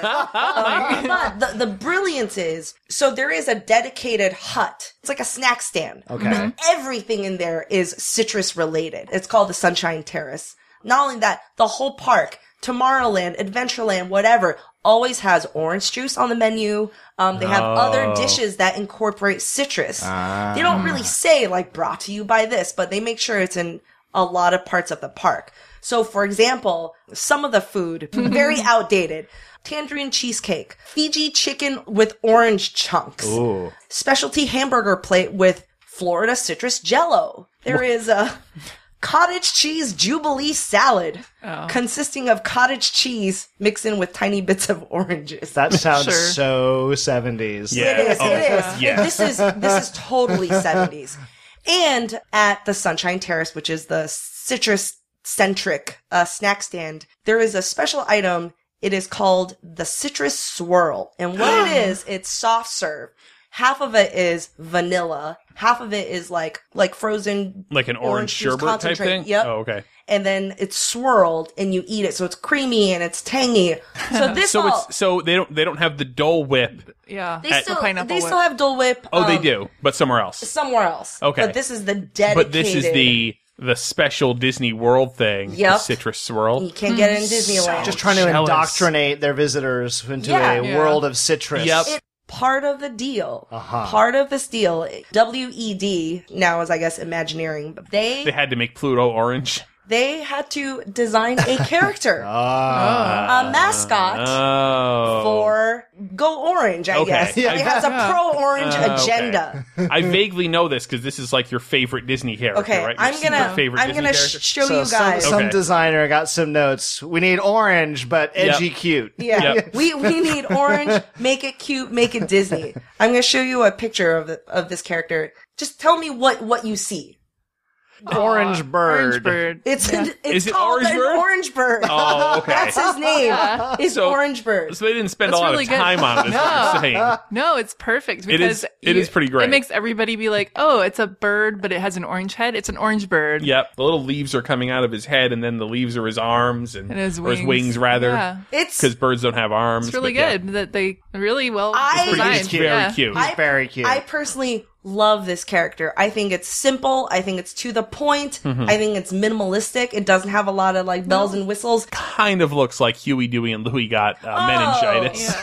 Um, but the the brilliance is, so there is a dedicated hut. It's like a snack stand. Okay. But everything in there is citrus related. It's called the Sunshine Terrace. Not only that, the whole park, Tomorrowland, Adventureland, whatever, always has orange juice on the menu. Um, they have other dishes that incorporate citrus. They don't really say like brought to you by this, but they make sure it's in a lot of parts of the park. So, for example, some of the food, very outdated. Tangerine cheesecake, Fiji chicken with orange chunks, specialty hamburger plate with Florida citrus jello. There is a cottage cheese Jubilee salad, Oh. consisting of cottage cheese mixed in with tiny bits of oranges. That sounds Sure. so seventies. Yeah. It is. Oh, it is. yeah. This is this is totally seventies. And at the Sunshine Terrace, which is the citrus centric uh, snack stand, there is a special item. It is called the Citrus Swirl, and what it is, it's soft serve. Half of it is vanilla. Half of it is like like frozen, Like an orange, juice sherbet type concentrate. thing? Yep. Oh, okay. And then it's swirled, and you eat it, so it's creamy and it's tangy. So this So all it's so they don't they don't have the Dole Whip. Yeah. they The still pineapple they whip. still have Dole Whip. Oh, they um, do, but somewhere else. somewhere else. Okay. But this is the dedicated. But this is the the special Disney World thing. Yep. The Citrus Swirl. You can't get it in Disneyland. Just trying to Jealous. indoctrinate their visitors into Yeah. a Yeah. world of citrus. Yep. It, part of the deal. Uh-huh. Part of this deal. W E D now is, I guess, Imagineering. But they They had to make Pluto orange. they had to design a character, Ah. a mascot. Oh. For Go Orange, I Okay. guess. Yeah. It has a pro-orange Uh, okay. agenda. I vaguely know this because this is like your favorite Disney character, Okay, right? Your I'm secret gonna favorite I'm Disney gonna character? sh- show So you some, guys. some Okay. designer got some notes. We need orange, but edgy Yep. cute. Yeah, Yep. we we need orange. Make it cute. Make it Disney. I'm gonna show you a picture of the, of this character. Just tell me what what you see. Orange bird. Orange bird. It's Yeah. it's Is it called Orange an Bird? Orange Bird. Oh, okay. That's his name. Yeah. Is So- Orange Bird. So they didn't spend That's a lot really of good. time on it, is what No. you're saying. No, it's perfect It because is- it is pretty great. It makes everybody be like, "Oh, it's a bird, but it has an orange head. It's an orange bird." Yep. The little leaves are coming out of his head, and then the leaves are his arms, and, And his or his wings. wings, rather. Yeah. It's Because birds don't have arms. It's really but yeah. good that they really well I- It's pretty- designed. It's very Yeah. cute. He's I- very cute. I personally love this character. I think it's simple. I think it's to the point. Mm-hmm. I think it's minimalistic. It doesn't have a lot of like bells and whistles. Kind of looks like Huey, Dewey, and Louie got uh, Oh, meningitis.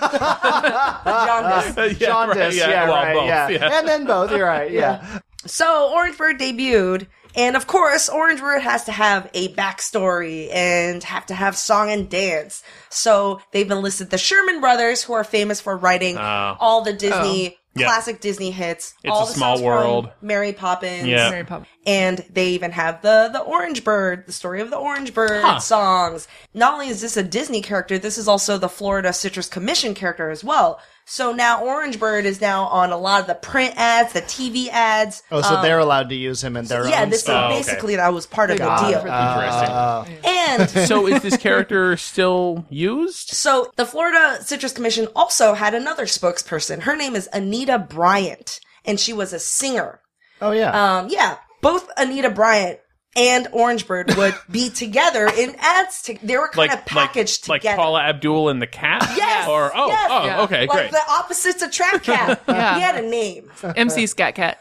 Jaundice. Yeah, Jaundice, right, yeah, yeah, well, right, both, yeah. yeah. And then both, you're right, yeah. So Orange Bird debuted, and of course, Orange Bird has to have a backstory and have to have song and dance. So they've enlisted the Sherman Brothers, who are famous for writing Oh. all the Disney Yeah. classic Disney hits. It's all a the Small songs from World. Mary Poppins. Yeah. Mary Poppins. And they even have the the Orange Bird, the story of the Orange Bird Huh. songs. Not only is this a Disney character, this is also the Florida Citrus Commission character as well. So now Orange Bird is now on a lot of the print ads, the T V ads. Oh, so they're allowed to use him in their Yeah, own this stuff. Oh, okay. basically that was part of the Got deal. it. Uh, And So is this character still used? so the Florida Citrus Commission also had another spokesperson. Her name is Anita Bryant, and she was a singer. oh, yeah. Um, yeah, both Anita Bryant and Orange Bird would be together in ads. To, they were kind Like of packaged like, together. like Paula Abdul and the cat? Yes, Or oh yes. oh Yeah. okay like great. the opposites of Trap Cat. Yeah. He had a name. M C Scat Cat.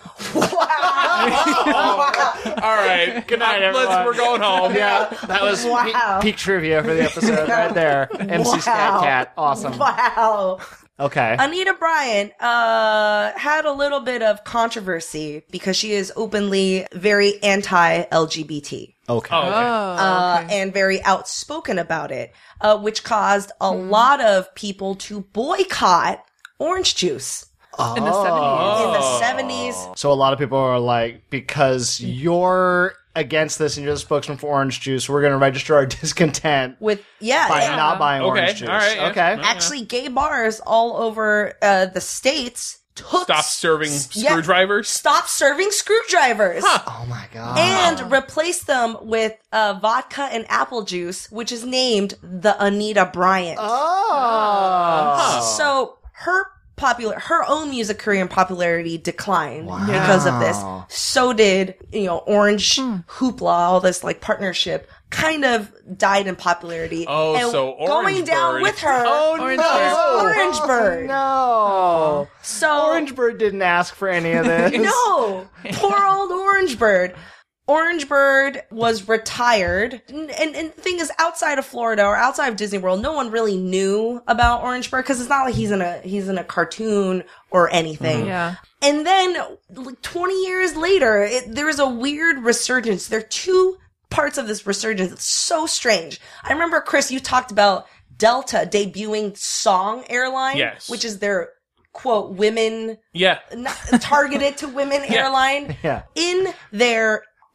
All right. Good night, Let's, everyone. we're going home. yeah, that was Wow. peak, peak trivia for the episode right there. M C Scat Wow. Cat, awesome. Wow. Okay. Anita Bryant uh, had a little bit of controversy because she is openly very anti-L G B T. Okay. Oh, okay. Uh, okay. and very outspoken about it, uh, which caused a lot of people to boycott orange juice In the seventies. in the seventies. So a lot of people are like, because you're against this and you're the spokesman for orange juice, we're going to register our discontent With yeah, by and not buying Okay, orange juice. all right, yeah. Okay. actually, gay bars all over uh, the states took Stop serving yeah. screwdrivers. stop serving screwdrivers. Oh my god. And replace them with uh, vodka and apple juice, which is named the Anita Bryant. Oh. So her popular, her own music career and popularity declined because of this. So did, you know, Orange Hoopla, all this like partnership kind of died in popularity. Oh, and so Orange going down Bird- with her. Oh, Orange no. Bird. Orange Bird. No. So Orange Bird didn't ask for any of this. no, poor old Orange Bird. Orange Bird was retired, and, and, and the thing is, outside of Florida or outside of Disney World, no one really knew about Orange Bird because it's not like he's in a he's in a cartoon or anything. Yeah. And then, like twenty years later, it, there was a weird resurgence. There are two parts of this resurgence. It's so strange. I remember, Chris, you talked about Delta debuting Song Airline, Yes. which is their quote women Yeah. not targeted to women airline. Yeah. In their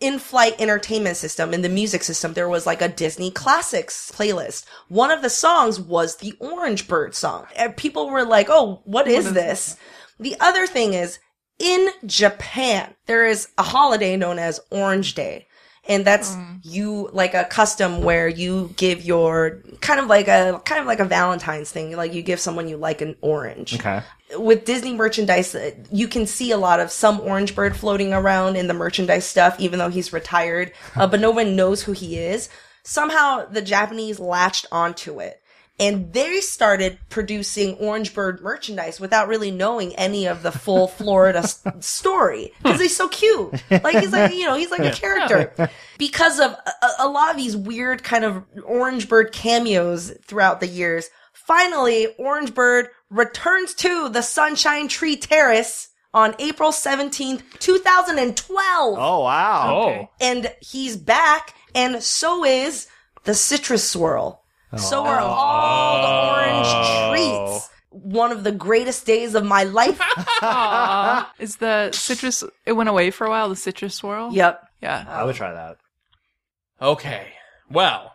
in-flight entertainment system, in the music system, there was like a Disney Classics playlist. One of the songs was the Orange Bird song. And people were like, oh, what is, is this? The other thing is, in Japan, there is a holiday known as Orange Day. And that's Mm. you, like a custom where you give your, kind of like a, kind of like a Valentine's thing. Like you give someone you like an orange. Okay. With Disney merchandise, uh, you can see a lot of some Orange Bird floating around in the merchandise stuff, even though he's retired, uh, but no one knows who he is. Somehow the Japanese latched onto it. And they started producing Orange Bird merchandise without really knowing any of the full Florida s- story. Because he's so cute. Like, he's like, you know, he's like a character. Because of a, a lot of these weird kind of Orange Bird cameos throughout the years, finally, Orange Bird returns to the Sunshine Tree Terrace on April seventeenth, two thousand twelve. Oh, wow. Oh. And he's back, and so is the Citrus Swirl. So are all the orange treats. One of the greatest days of my life. Aw. Is the citrus, it went away for a while, the citrus swirl? Yep. Yeah. I would try that. Okay. Well,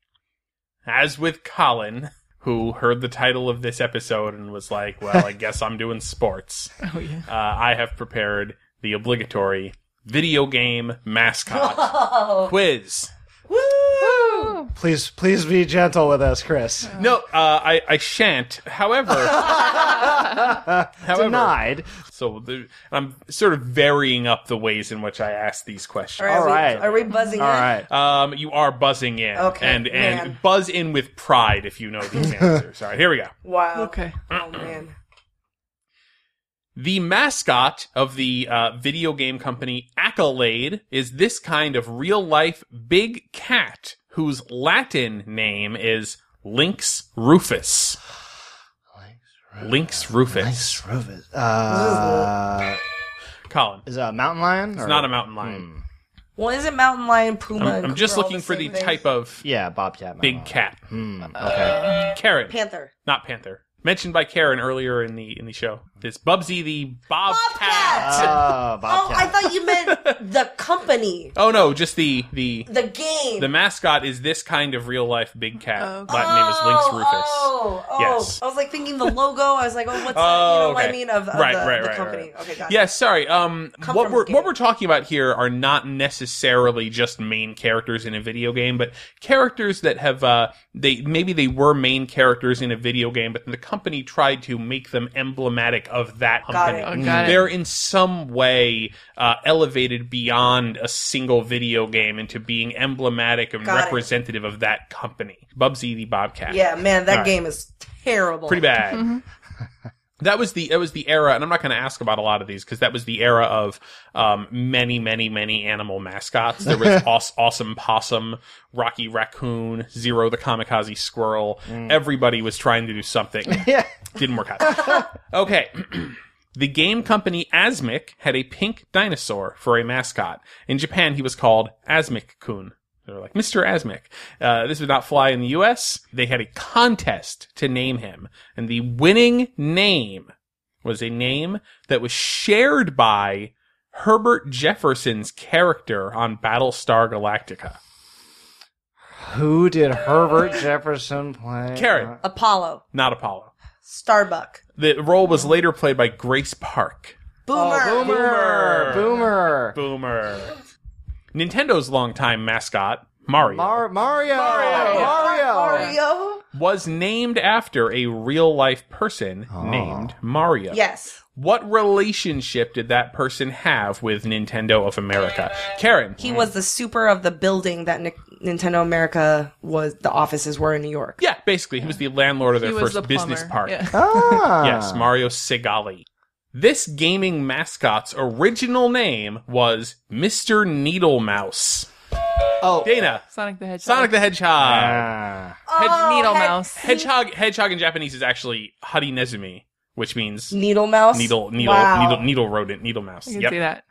as with Colin, who heard the title of this episode and was like, well, I guess I'm doing sports, Oh, yeah. uh, I have prepared the obligatory video game mascot Oh. quiz. Woo! Please, please be gentle with us, Chris. No, uh, I, I shan't. However, however, Denied. so the, I'm sort of varying up the ways in which I ask these questions. All right. All Are we, right. are we buzzing All in? right. Um, you are buzzing in, Okay, and and man. buzz in with pride if you know these answers. All right, here we go. Wow. Okay. Oh, man. The mascot of the uh, video game company Accolade is this kind of real-life big cat whose Latin name is Lynx Rufus. Lynx Rufus. Nice Rufus. Uh, Colin, is it a mountain lion? it's not a mountain lion. Hmm. Well, isn't mountain lion, puma, I'm, I'm and just cougar all looking for the same thing? type of Yeah, bobcat. mountain big lion. cat. Hmm, okay. Karen, Panther. not panther. Mentioned by Karen earlier in the in the show. It's Bubsy the Bobcat. Bobcat! Oh, Oh, bobcat. I thought you meant the company. Oh no, just the the The game. the mascot is this kind of real life big cat. Oh, okay. Latin name is Lynx Rufus. Oh, oh. Yes. I was like thinking the logo. I was like, oh, what's that? Oh, You know what okay. I mean? Of, of Right, the, right, the right, company. right. Okay, got it. Yeah, sorry. Um, Come what from we're the what game. we're talking about here are not necessarily just main characters in a video game, but characters that have uh, they maybe they were main characters in a video game, but the company tried to make them emblematic of that Got company. it. Oh, got it. They're in some way uh, elevated beyond a single video game into being emblematic and Got it. representative of that company. Bubsy the Bobcat. Yeah, man, that All right. game is terrible. Pretty bad. That was the that was the era, and I'm not going to ask about a lot of these because that was the era of um, many, many, many animal mascots. There was Aw- Awesome Possum, Rocky Raccoon, Zero the Kamikaze Squirrel. Everybody was trying to do something. Yeah. Didn't work out. Okay. The game company Asmic had a pink dinosaur for a mascot. In Japan, he was called Asmic-kun. They were like, Mister Asmic. Uh, this would not fly in the U S. They had a contest to name him. And the winning name was a name that was shared by Herbert Jefferson's character on Battlestar Galactica. Who did Herbert Jefferson play? Karen, Apollo. not Apollo. Starbuck. The role was later played by Grace Park. Boomer. Oh, Boomer. Boomer. Boomer. Nintendo's longtime mascot, Mario, Mar- Mario. Mario. Mario. Mario. was named after a real-life person named Mario. Yes. What relationship did that person have with Nintendo of America? Karen. He was the super of the building that Ni- Nintendo America was, the offices were in New York. Yeah, basically, he was the landlord of their He was first the business plumber. park. Yeah. Ah. Yes, Mario Segali. This gaming mascot's original name was Mister Needlemouse. Oh. Dana. Sonic the Hedgehog. Sonic the Hedgehog. Ah. Oh, Needle heck, mouse. Hedgehog hedgehog in Japanese is actually Harinezumi, which means Needle mouse. needle needle Wow. needle needle rodent, needle mouse. I can Yep. see that.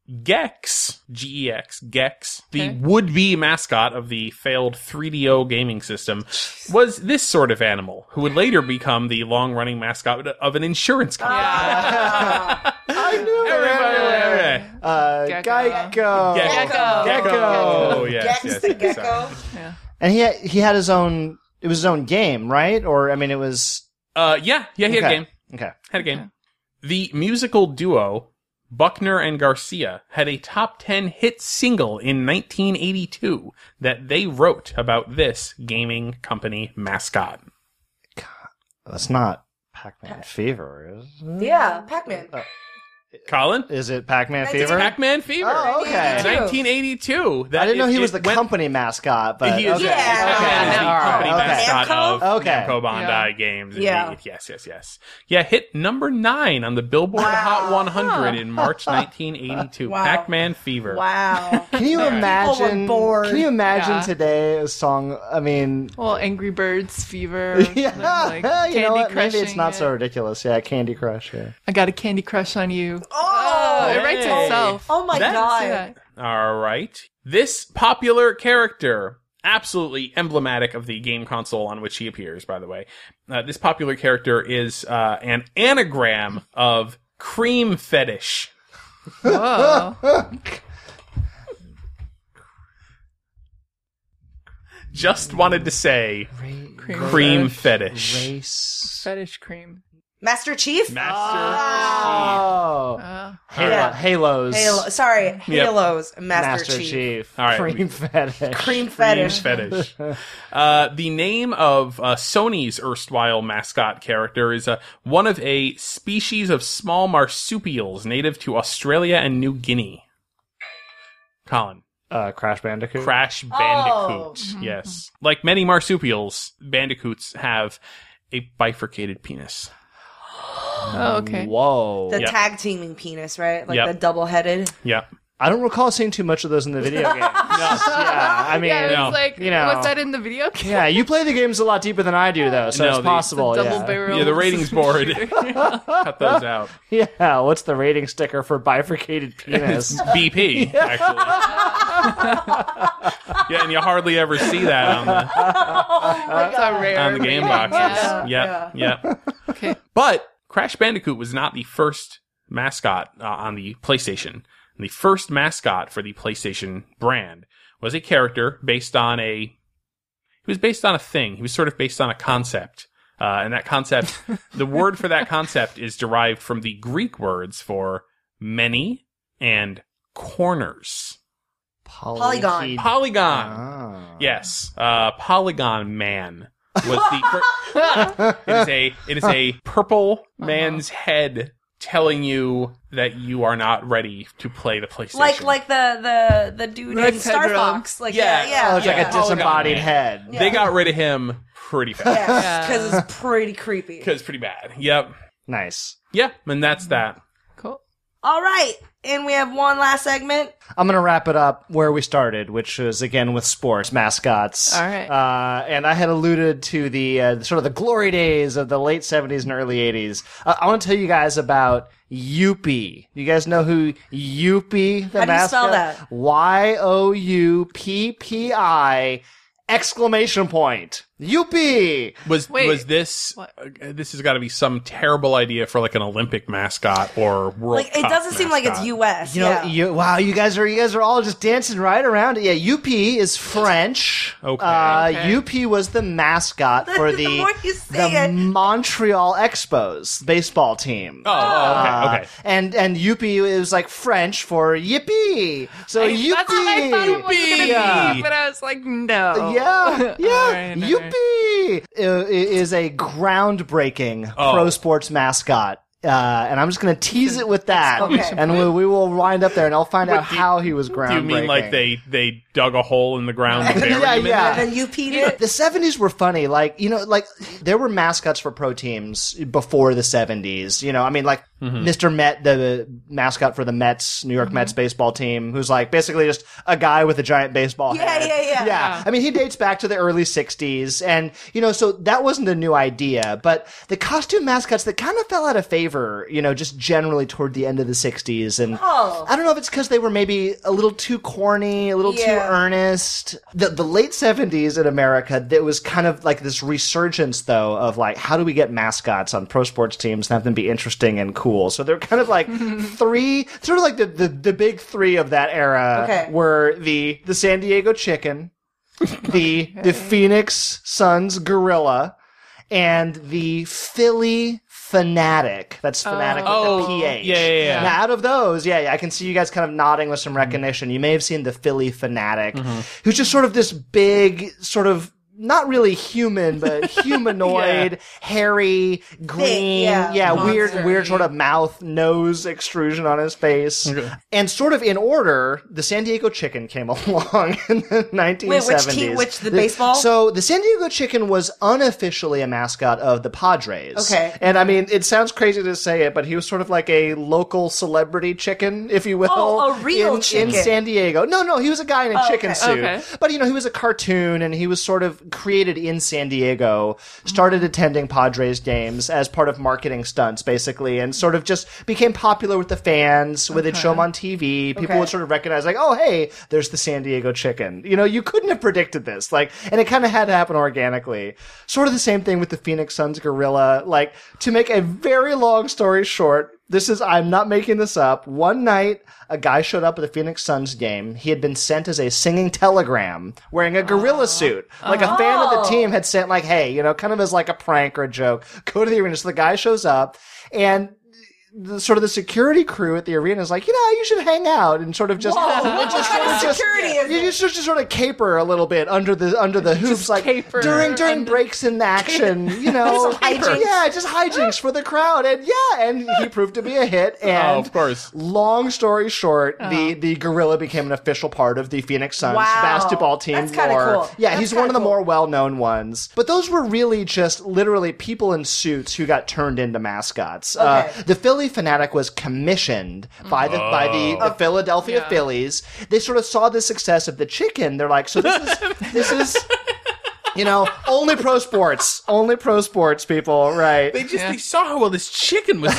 Gex, G E X, Gex, the Okay. would-be mascot of the failed three D O gaming system, was this sort of animal, who would later become the long-running mascot of an insurance company. Yeah. I knew Everybody, it. okay. Uh, Gecko. Geico. Gecko. Gecko. Oh, yes, Gex yes, the yes, gecko. sorry. Yeah. And he had, he had his own. It was his own game, right? Or I mean, it was. Uh, yeah, yeah, he had a Okay. game. Okay. Had a game. The musical duo Buckner and Garcia had a top ten hit single in nineteen eighty-two that they wrote about this gaming company mascot. That's not Pac-Man Fever, is it? Yeah, Pac-Man. Colin? Is it Pac-Man That's Fever? Pac-Man Fever. Oh, okay. nineteen eighty-two. That I didn't know it- he was it the went- company mascot, but He is, okay. Yeah. Pac-Man is the All right, company okay. mascot Namco? of Okay. Namco Bandai Yeah. Games. Yeah. Indeed. Yes, yes, yes. Yeah, hit number nine on the Billboard Hot one hundred in March nineteen eighty-two. Wow. Pac-Man Fever. Wow. Can you All right. imagine? People were bored. Can you imagine Yeah. today a song? I mean, Well, Angry Birds Fever. yeah, Like, you Candy know what? Maybe it's Crushing not so it. ridiculous. Yeah, Candy Crush. Yeah. I got a Candy Crush on you. Oh, it writes hey. itself. oh my That's god. Yeah. All right. This popular character, absolutely emblematic of the game console on which he appears, by the way. Uh, this popular character is uh, an anagram of cream fetish. Whoa. Just wanted to say Cream cream fetish. Race. Fetish cream. Master Chief? Master Oh. Uh, Halo, Yeah. Halos. Halo. Sorry, Halos. Master, Master Chief. Chief. All right. Cream fetish. Cream Cream fetish. fetish. Uh, the name of uh, Sony's erstwhile mascot character is uh, one of a species of small marsupials native to Australia and New Guinea. Colin. Uh, Crash Bandicoot. Crash Bandicoot. Yes. Like many marsupials, bandicoots have a bifurcated penis. oh, okay. Whoa. The Yep. tag teaming penis, right? Like Yep. the double headed. Yep. I don't recall seeing too much of those in the video games. yeah, I mean, Yeah, it's no. like, you know. what's that in the video game? yeah, you play the games a lot deeper than I do, though, so No, it's the- possible. Double yeah. barrel. Yeah, the ratings board. Cut those out. Yeah, what's the rating sticker for bifurcated penis? B P, actually. Yeah, and you hardly ever see that on the That's a rare on the game rating. boxes. Yeah. Yep, yep. Okay. But Crash Bandicoot was not the first mascot uh, on the PlayStation. The first mascot for the PlayStation brand was a character based on a. He was based on a thing. He was sort of based on a concept. Uh, and that concept, the word for that concept is derived from the Greek words for many and corners. Polygon. Polygon. Ah. Yes, uh, Polygon Man was the. Fir- it is a it is a purple man's head telling you that you are not ready to play the PlayStation. Like like the the the dude Like in Star Pedro. Fox. Like Yeah. yeah, yeah. Oh, it's yeah. like a disembodied Polygon head. Yeah. they got rid of him pretty fast Yeah, Yeah. because it's pretty creepy. because pretty bad. Yep. Nice. Yeah, and that's that. Cool. All right, and we have one last segment. I'm going to wrap it up where we started, which was, again, with sports, mascots. All right. Uh, and I had alluded to the uh, sort of the glory days of the late seventies and early eighties. Uh, I want to tell you guys about Youppi. You guys know who Youppi, the How do you mascot? spell that? Y O U P P I exclamation point. Youppi! Was Wait, was this? what? Uh, this has got to be some terrible idea for like an Olympic mascot or World Like it Cup doesn't seem like it's mascot. U S. You know, yeah. you, wow, you guys are you guys are all just dancing right around it. Yeah, Youppi is French. Okay. Uh, Okay. Youppi was the mascot for The the more you say the it. Montreal Expos baseball team. Oh, Uh, okay, okay. And and Youppi is like French for yippee. So I- Youppi. That's what I thought it was gonna Yeah. be, but I was like, no. Yeah, yeah. All right, all right. Youppi uh, is a groundbreaking Oh. pro sports mascot. Uh, and I'm just going to tease it with that. Okay. And we, we will wind up there and I'll find out do- how he was groundbreaking. Do you mean like they they dug a hole in the ground and buried Yeah, him in yeah. it? And then you peed it. The seventies were funny. Like, you know, like there were mascots for pro teams before the seventies. You know, I mean, like Mm-hmm. Mister Met, the mascot for the Mets, New York Mets baseball team, who's like basically just a guy with a giant baseball Yeah, head. yeah, yeah. Yeah. I mean, he dates back to the early sixties. And, you know, so that wasn't a new idea. But the costume mascots that kind of fell out of favor River, you know, just generally toward the end of the sixties. And Oh. I don't know if it's because they were maybe a little too corny, a little too Yeah. earnest. The, the late seventies in America, there was kind of like this resurgence, though, of like, how do we get mascots on pro sports teams and have them be interesting and cool? So they're kind of like three, sort of like the, the, the big three of that era Okay. were the, the San Diego Chicken, the, the Phoenix Suns Gorilla, and the Philly Fanatic. That's Fanatic Oh. with the P H. Yeah, yeah, yeah. Now, out of those, yeah, yeah, I can see you guys kind of nodding with some recognition. You may have seen the Philly Fanatic, who's just sort of this big, sort of, not really human, but humanoid, hairy, green, yeah, yeah, monster. weird, weird sort of mouth, nose extrusion on his face. And sort of in order, the San Diego Chicken came along in the nineteen seventies. Wait, which team- which, the baseball? So the San Diego Chicken was unofficially a mascot of the Padres. Okay. And I mean, it sounds crazy to say it, but he was sort of like a local celebrity chicken, if you will. Oh, a real in, chicken. in San Diego. No, no, he was a guy in a Oh, chicken okay. suit. Okay. But, you know, he was a cartoon, and he was sort of created in San Diego, started attending Padres games as part of marketing stunts, basically, and sort of just became popular with the fans. When they'd show him on T V, people Okay. would sort of recognize, like, oh, hey, there's the San Diego Chicken. You know, you couldn't have predicted this. Like, and it kind of had to happen organically. Sort of the same thing with the Phoenix Suns Gorilla. Like, to make a very long story short, this is, I'm not making this up. One night, a guy showed up at the Phoenix Suns game. He had been sent as a singing telegram wearing a gorilla suit. Like a fan of the team had sent like, hey, you know, kind of as like a prank or a joke. Go to the arena. So the guy shows up and the, sort of the security crew at the arena is like, you know, you should hang out and sort of just, Whoa, just, what kind of just- security is you it? just, just sort of caper a little bit under the under the hoops, like caper during during under- breaks in action, you know, Some hijinks. yeah, just hijinks for the crowd, and yeah, and he proved to be a hit. And Oh, of course. long story short, the the gorilla became an official part of the Phoenix Suns Wow. basketball team. That's kinda lore. cool. Yeah, That's he's one of kinda the cool. more well known ones. But those were really just literally people in suits who got turned into mascots. Uh, Okay. the Philly Fanatic was commissioned by the by the, the Philadelphia Yeah. Phillies. They sort of saw the success of the chicken. They're like, so this is this is. You know, only pro sports, only pro sports people, right? They just they saw how well this chicken was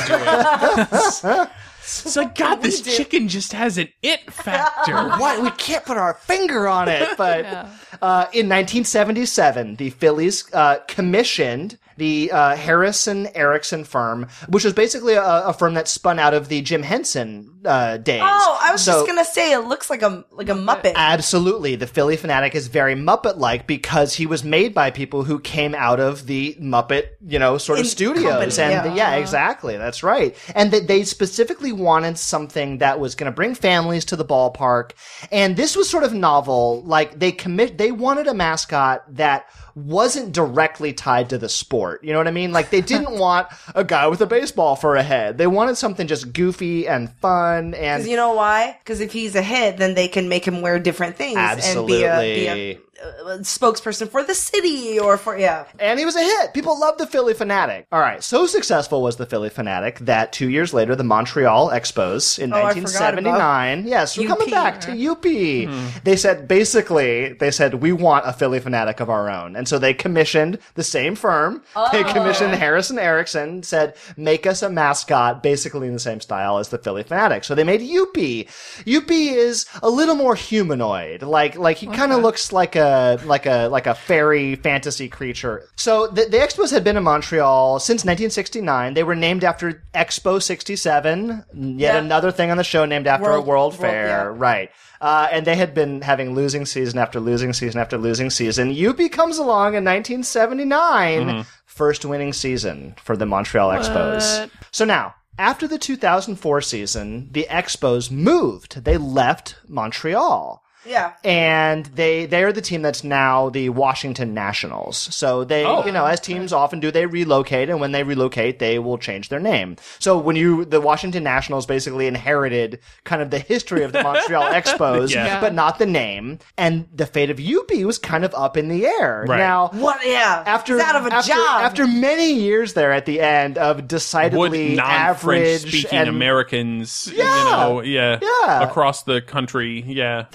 doing. It's like, God, this chicken just has an it factor. Why we can't put our finger on it? But uh, in nineteen seventy-seven, the Phillies uh, commissioned the uh, Harrison Erickson firm, which was basically a, a firm that spun out of the Jim Henson uh, days. Oh, I was So- just gonna say it looks like a like a Muppet. Absolutely. The Philly Fanatic is very Muppet-like because he was made by people who came out of the Muppet, you know, sort of In studios. company, and yeah. yeah, exactly. That's right. And they, they specifically wanted something that was going to bring families to the ballpark. And this was sort of novel. Like they commit, they wanted a mascot that wasn't directly tied to the sport. You know what I mean? Like they didn't want a guy with a baseball for a head. They wanted something just goofy and fun. And Because you know why? Because if he's a hit, then they can make him wear different things and be a, be a, Absolutely. uh spokesperson for the city or for yeah. And he was a hit. People loved the Philly Fanatic. All right. So successful was the Philly Fanatic that two years later, the Montreal Expos in Oh, I nineteen seventy-nine. Yes, we're U P. coming back to U P. They said, basically, they said, we want a Philly Fanatic of our own. And so they commissioned the same firm. They commissioned Harrison Erickson, said, make us a mascot basically in the same style as the Philly Fanatic. So they made U P. U P is a little more humanoid. Like, like he kind of looks like a, like a, like a fairy fantasy creature. So the, the Expos had been in Montreal since nineteen sixty-nine. They were named after Expo sixty-seven, yet Yeah. another thing on the show named after World- a world, world- fair. yeah. Right. Uh, and they had been having losing season after losing season after losing season. U P comes along in nineteen seventy-nine, first winning season for the Montreal Expos. What? So now, after the two thousand four season, the Expos moved. They left Montreal. Yeah. And they they are the team that's now the Washington Nationals. So they, Oh. you know, as teams often do, they relocate, and when they relocate, they will change their name. So when you, the Washington Nationals basically inherited kind of the history of the Montreal Expos, Yeah. but not the name. And the fate of U P was kind of up in the air. Right. Now, What? Yeah. after he's out of a after, job. after many years there at the end of Would decidedly non-French average speaking and Americans, Yeah. you know, yeah, Yeah. across the country, yeah, they're not going to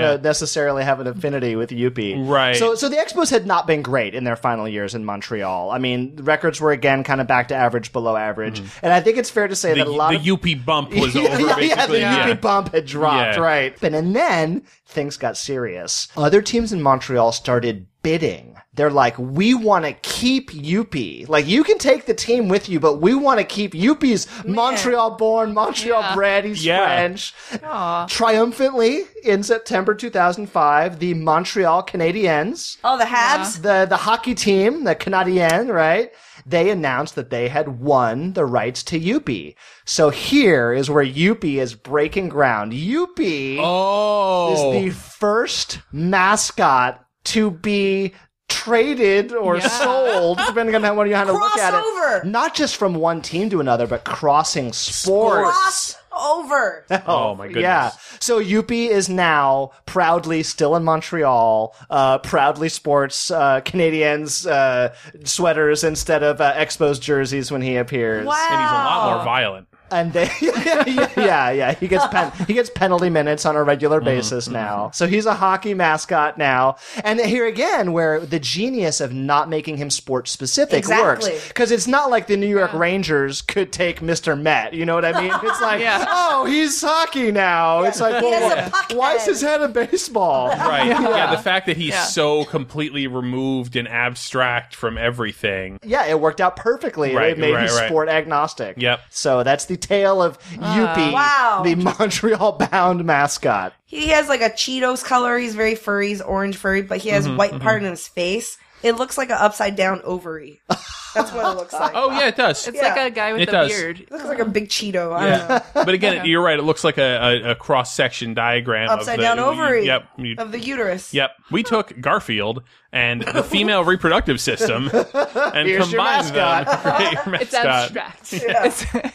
to Yeah. necessarily have an affinity with Yuppie. Right. So, so the Expos had not been great in their final years in Montreal. I mean, the records were again kind of back to average, below average. And I think it's fair to say The, that a lot the of U P bump was over, yeah, yeah, the basically. Yuppie bump had dropped, Yeah. right? And, and then things got serious. Other teams in Montreal started bidding. They're like, we want to keep Yuppie. Like, you can take the team with you, but we want to keep Yuppie's Montreal-born, Montreal-bred. He's Yeah. French. Aw. Triumphantly, in September two thousand five, the Montreal Canadiens, Oh, the Habs? the, the hockey team, the Canadiens, right? They announced that they had won the rights to Yuppie. So here is where Yuppie is breaking ground. Yuppie Oh. is the first mascot to be traded or Yeah. sold, depending on how you how to look at it. Crossover. Not just from one team to another, but crossing sports. Cross over. Oh, my goodness. Yeah. So Yuppie is now proudly still in Montreal, uh, proudly sports uh, Canadiens uh, sweaters instead of uh, Expos jerseys when he appears. Wow. And he's a lot more violent. And they, yeah, yeah, yeah, he gets pen, he gets penalty minutes on a regular basis now. So he's a hockey mascot now. And here again, where the genius of not making him sport specific Exactly. works, because it's not like the New York Rangers could take Mister Met. You know what I mean? It's like, Yeah. oh, he's hockey now. It's like, He well, has a puck why is head. his head a baseball? Right. Yeah. The fact that he's Yeah. so completely removed and abstract from everything. Yeah, it worked out perfectly. Right, It made right, him right. sport agnostic. Yep. So that's the tale of Yuppie, Wow. the Montreal-bound mascot. He has like a Cheetos color. He's very furry. He's orange furry, but he has white part in his face. It looks like an upside down ovary. That's what it looks like. Oh, yeah, it does. It's Yeah. like a guy with It a does. beard. It looks like a big Cheeto. I don't know. Yeah. But again, you're right. It looks like a, a, a cross-section diagram Upside of the, down ovary Yep. You- of the uterus. Yep. We took Garfield and the female reproductive system and Here's your combined them mascot. to create your It's mascot. abstract. Yeah. It's-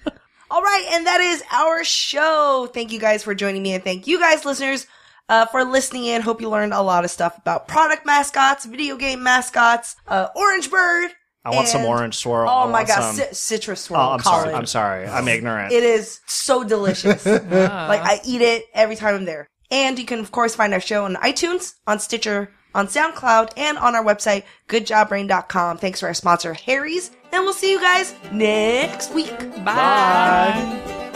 All right, and that is our show. Thank you guys for joining me, and thank you guys, listeners, uh, for listening in. Hope you learned a lot of stuff about product mascots, video game mascots, uh, Orange Bird. I want some and- orange swirl. Oh I my want god, some- ci- citrus swirl. Oh, I'm Colin. sorry. I'm sorry. I'm ignorant. It is so delicious. Like, I eat it every time I'm there. And you can, of course, find our show on iTunes, on Stitcher, on SoundCloud, and on our website, good job brain dot com. Thanks to our sponsor, Harry's. And we'll see you guys next week. Bye.